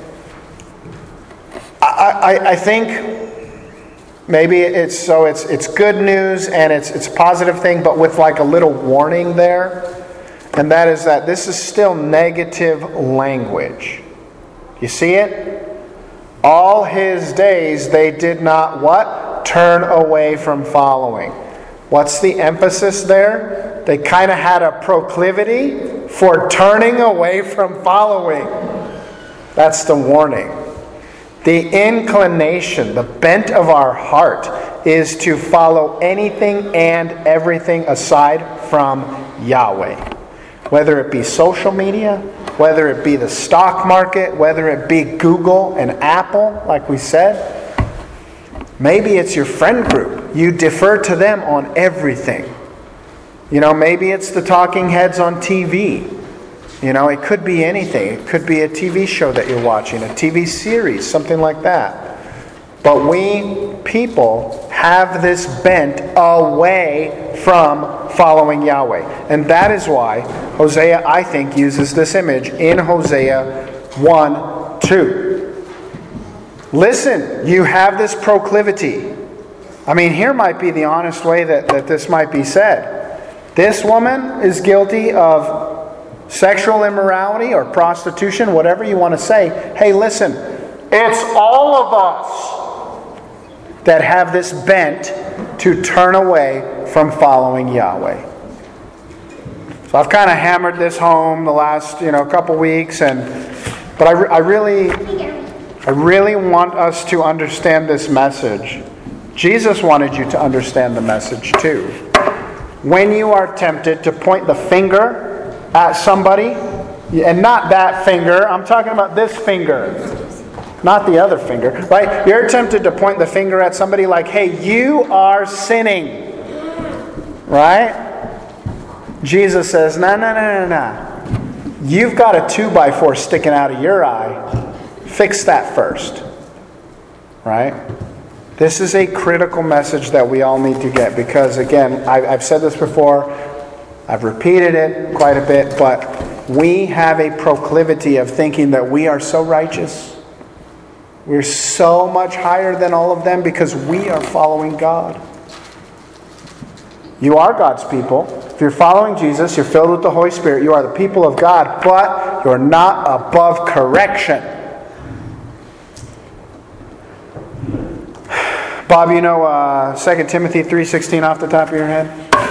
I think maybe it's good news and it's a positive thing, but with like a little warning there. And that is that this is still negative language. You see it? All His days they did not what? Turn away from following. What's the emphasis there? They kind of had a proclivity for turning away from following. That's the warning. The inclination, the bent of our heart is to follow anything and everything aside from Yahweh. Whether it be social media, whether it be the stock market, whether it be Google and Apple, like we said. Maybe it's your friend group. You defer to them on everything. Maybe it's the talking heads on TV. It could be anything. It could be a TV show that you're watching, a TV series, something like that. But we people have this bent away from following Yahweh. And that is why Hosea, I think, uses this image in Hosea 1:2. Listen, you have this proclivity. Here might be the honest way that this might be said. This woman is guilty of sexual immorality or prostitution, whatever you want to say. Hey, listen, it's all of us that have this bent to turn away from following Yahweh. So I've kind of hammered this home the last couple weeks, but I really want us to understand this message. Jesus wanted you to understand the message too. When you are tempted to point the finger at somebody, and not that finger, I'm talking about this finger, not the other finger, right? You're tempted to point the finger at somebody like, hey, you are sinning, right? Jesus says, no. You've got a 2x4 sticking out of your eye. Fix that first, right? This is a critical message that we all need to get because, again, I've said this before, I've repeated it quite a bit, but we have a proclivity of thinking that we are so righteous. We're so much higher than all of them because we are following God. You are God's people. If you're following Jesus, you're filled with the Holy Spirit. You are the people of God, but you're not above correction. Bob, 2 Timothy 3:16 off the top of your head?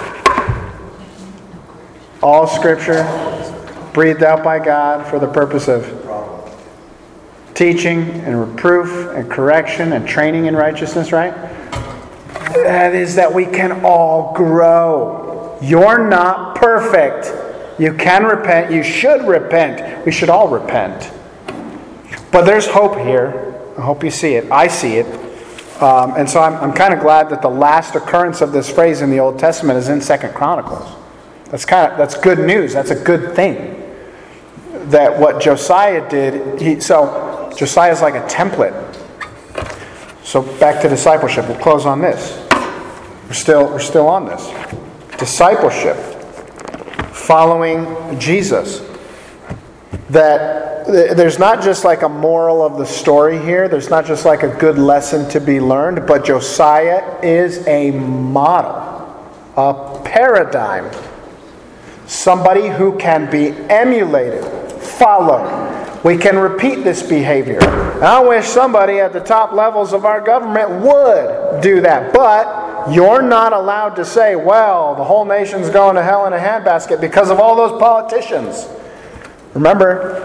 All Scripture breathed out by God for the purpose of teaching and reproof and correction and training in righteousness, right? That is that we can all grow. You're not perfect. You can repent. You should repent. We should all repent. But there's hope here. I hope you see it. I see it. And so I'm kind of glad that the last occurrence of this phrase in the Old Testament is in 2 Chronicles. That's good news. That's a good thing. That what Josiah did, so Josiah is like a template. So back to discipleship. We'll close on this. We're still on this. Discipleship. Following Jesus. That there's not just like a moral of the story here. There's not just like a good lesson to be learned. But Josiah is a model. A paradigm. Somebody who can be emulated, followed, We can repeat this behavior. I wish somebody at the top levels of our government would do that. But you're not allowed to say, well, the whole nation's going to hell in a handbasket because of all those politicians. Remember,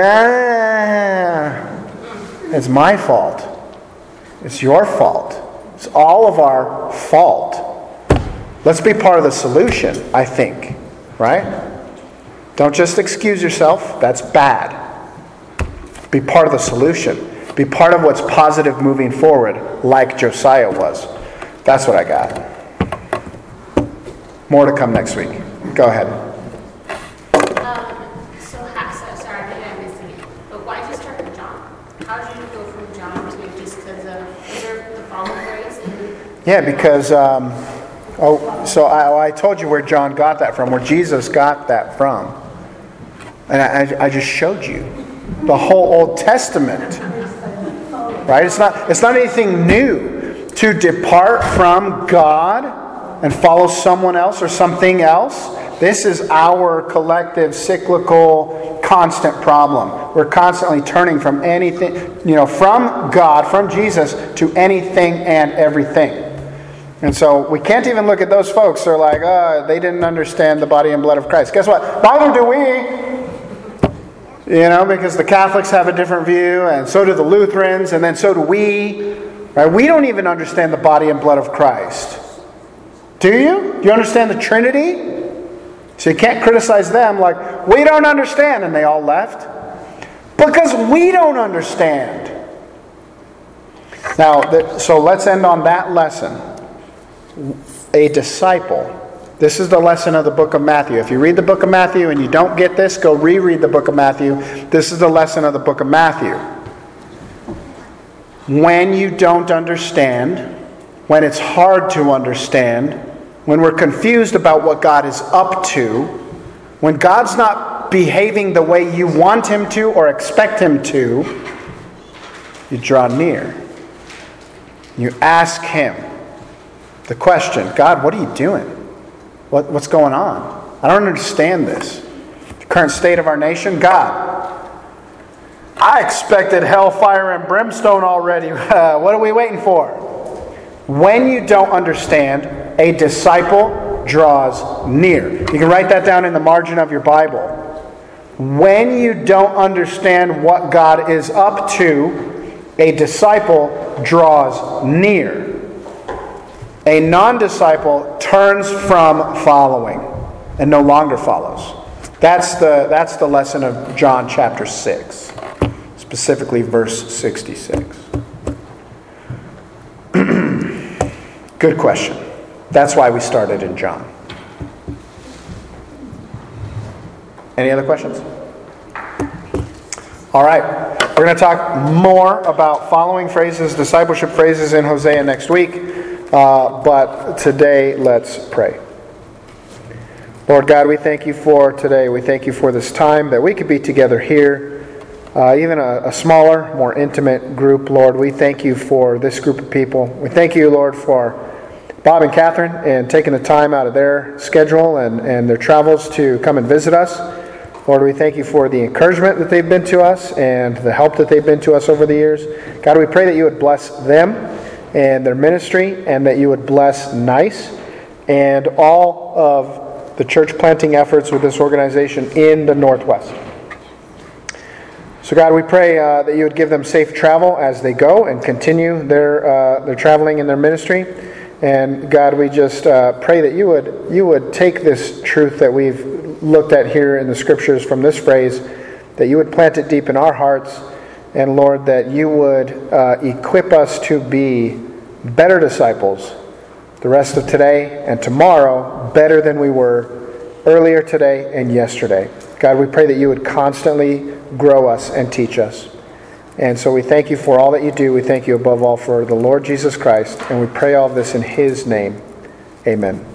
it's my fault. It's your fault. It's all of our fault. Let's be part of the solution, I think. Right? Don't just excuse yourself. That's bad. Be part of the solution. Be part of what's positive moving forward, like Josiah was. That's what I got. More to come next week. Go ahead. Sorry, maybe I'm missing it. But why just start with John? How did you go from John to just because of the following phrase? Yeah, because I told you where John got that from, where Jesus got that from, and I just showed you the whole Old Testament. Right? It's not anything new to depart from God and follow someone else or something else. This is our collective, cyclical, constant problem. We're constantly turning from anything, from God, from Jesus, to anything and everything. And so we can't even look at those folks. They're like, they didn't understand the body and blood of Christ. Guess what? Neither do we. Because the Catholics have a different view, and so do the Lutherans, and then so do we. Right? We don't even understand the body and blood of Christ. Do you? Do you understand the Trinity? So you can't criticize them like, we don't understand, and they all left. Because we don't understand. Now, so let's end on that lesson. A disciple. This is the lesson of the book of Matthew. If you read the book of Matthew and you don't get this, go reread the book of Matthew. This is the lesson of the book of Matthew. When you don't understand, when it's hard to understand, when we're confused about what God is up to, when God's not behaving the way you want Him to or expect Him to, you draw near. You ask Him the question, God, what are you doing? What's going on? I don't understand this. The current state of our nation, God, I expected hellfire and brimstone already. What are we waiting for? When you don't understand, a disciple draws near. You can write that down in the margin of your Bible. When you don't understand what God is up to, a disciple draws near. A non-disciple turns from following and no longer follows. That's the lesson of John chapter 6, specifically verse 66. Good question. That's why we started in John. Any other questions? All right. We're going to talk more about following phrases, discipleship phrases in Hosea next week. But today, let's pray. Lord God, we thank you for today. We thank you for this time that we could be together here. Even a smaller, more intimate group, Lord. We thank you for this group of people. We thank you, Lord, for Bob and Catherine and taking the time out of their schedule and their travels to come and visit us. Lord, we thank you for the encouragement that they've been to us and the help that they've been to us over the years. God, we pray that you would bless them and their ministry, and that you would bless NICE and all of the church planting efforts with this organization in the Northwest. So God, we pray that you would give them safe travel as they go and continue their traveling in their ministry. And God, we just pray that you would take this truth that we've looked at here in the Scriptures from this phrase, that you would plant it deep in our hearts. And Lord, that you would equip us to be better disciples the rest of today and tomorrow, better than we were earlier today and yesterday. God, we pray that you would constantly grow us and teach us. And so we thank you for all that you do. We thank you above all for the Lord Jesus Christ. And we pray all of this in His name. Amen.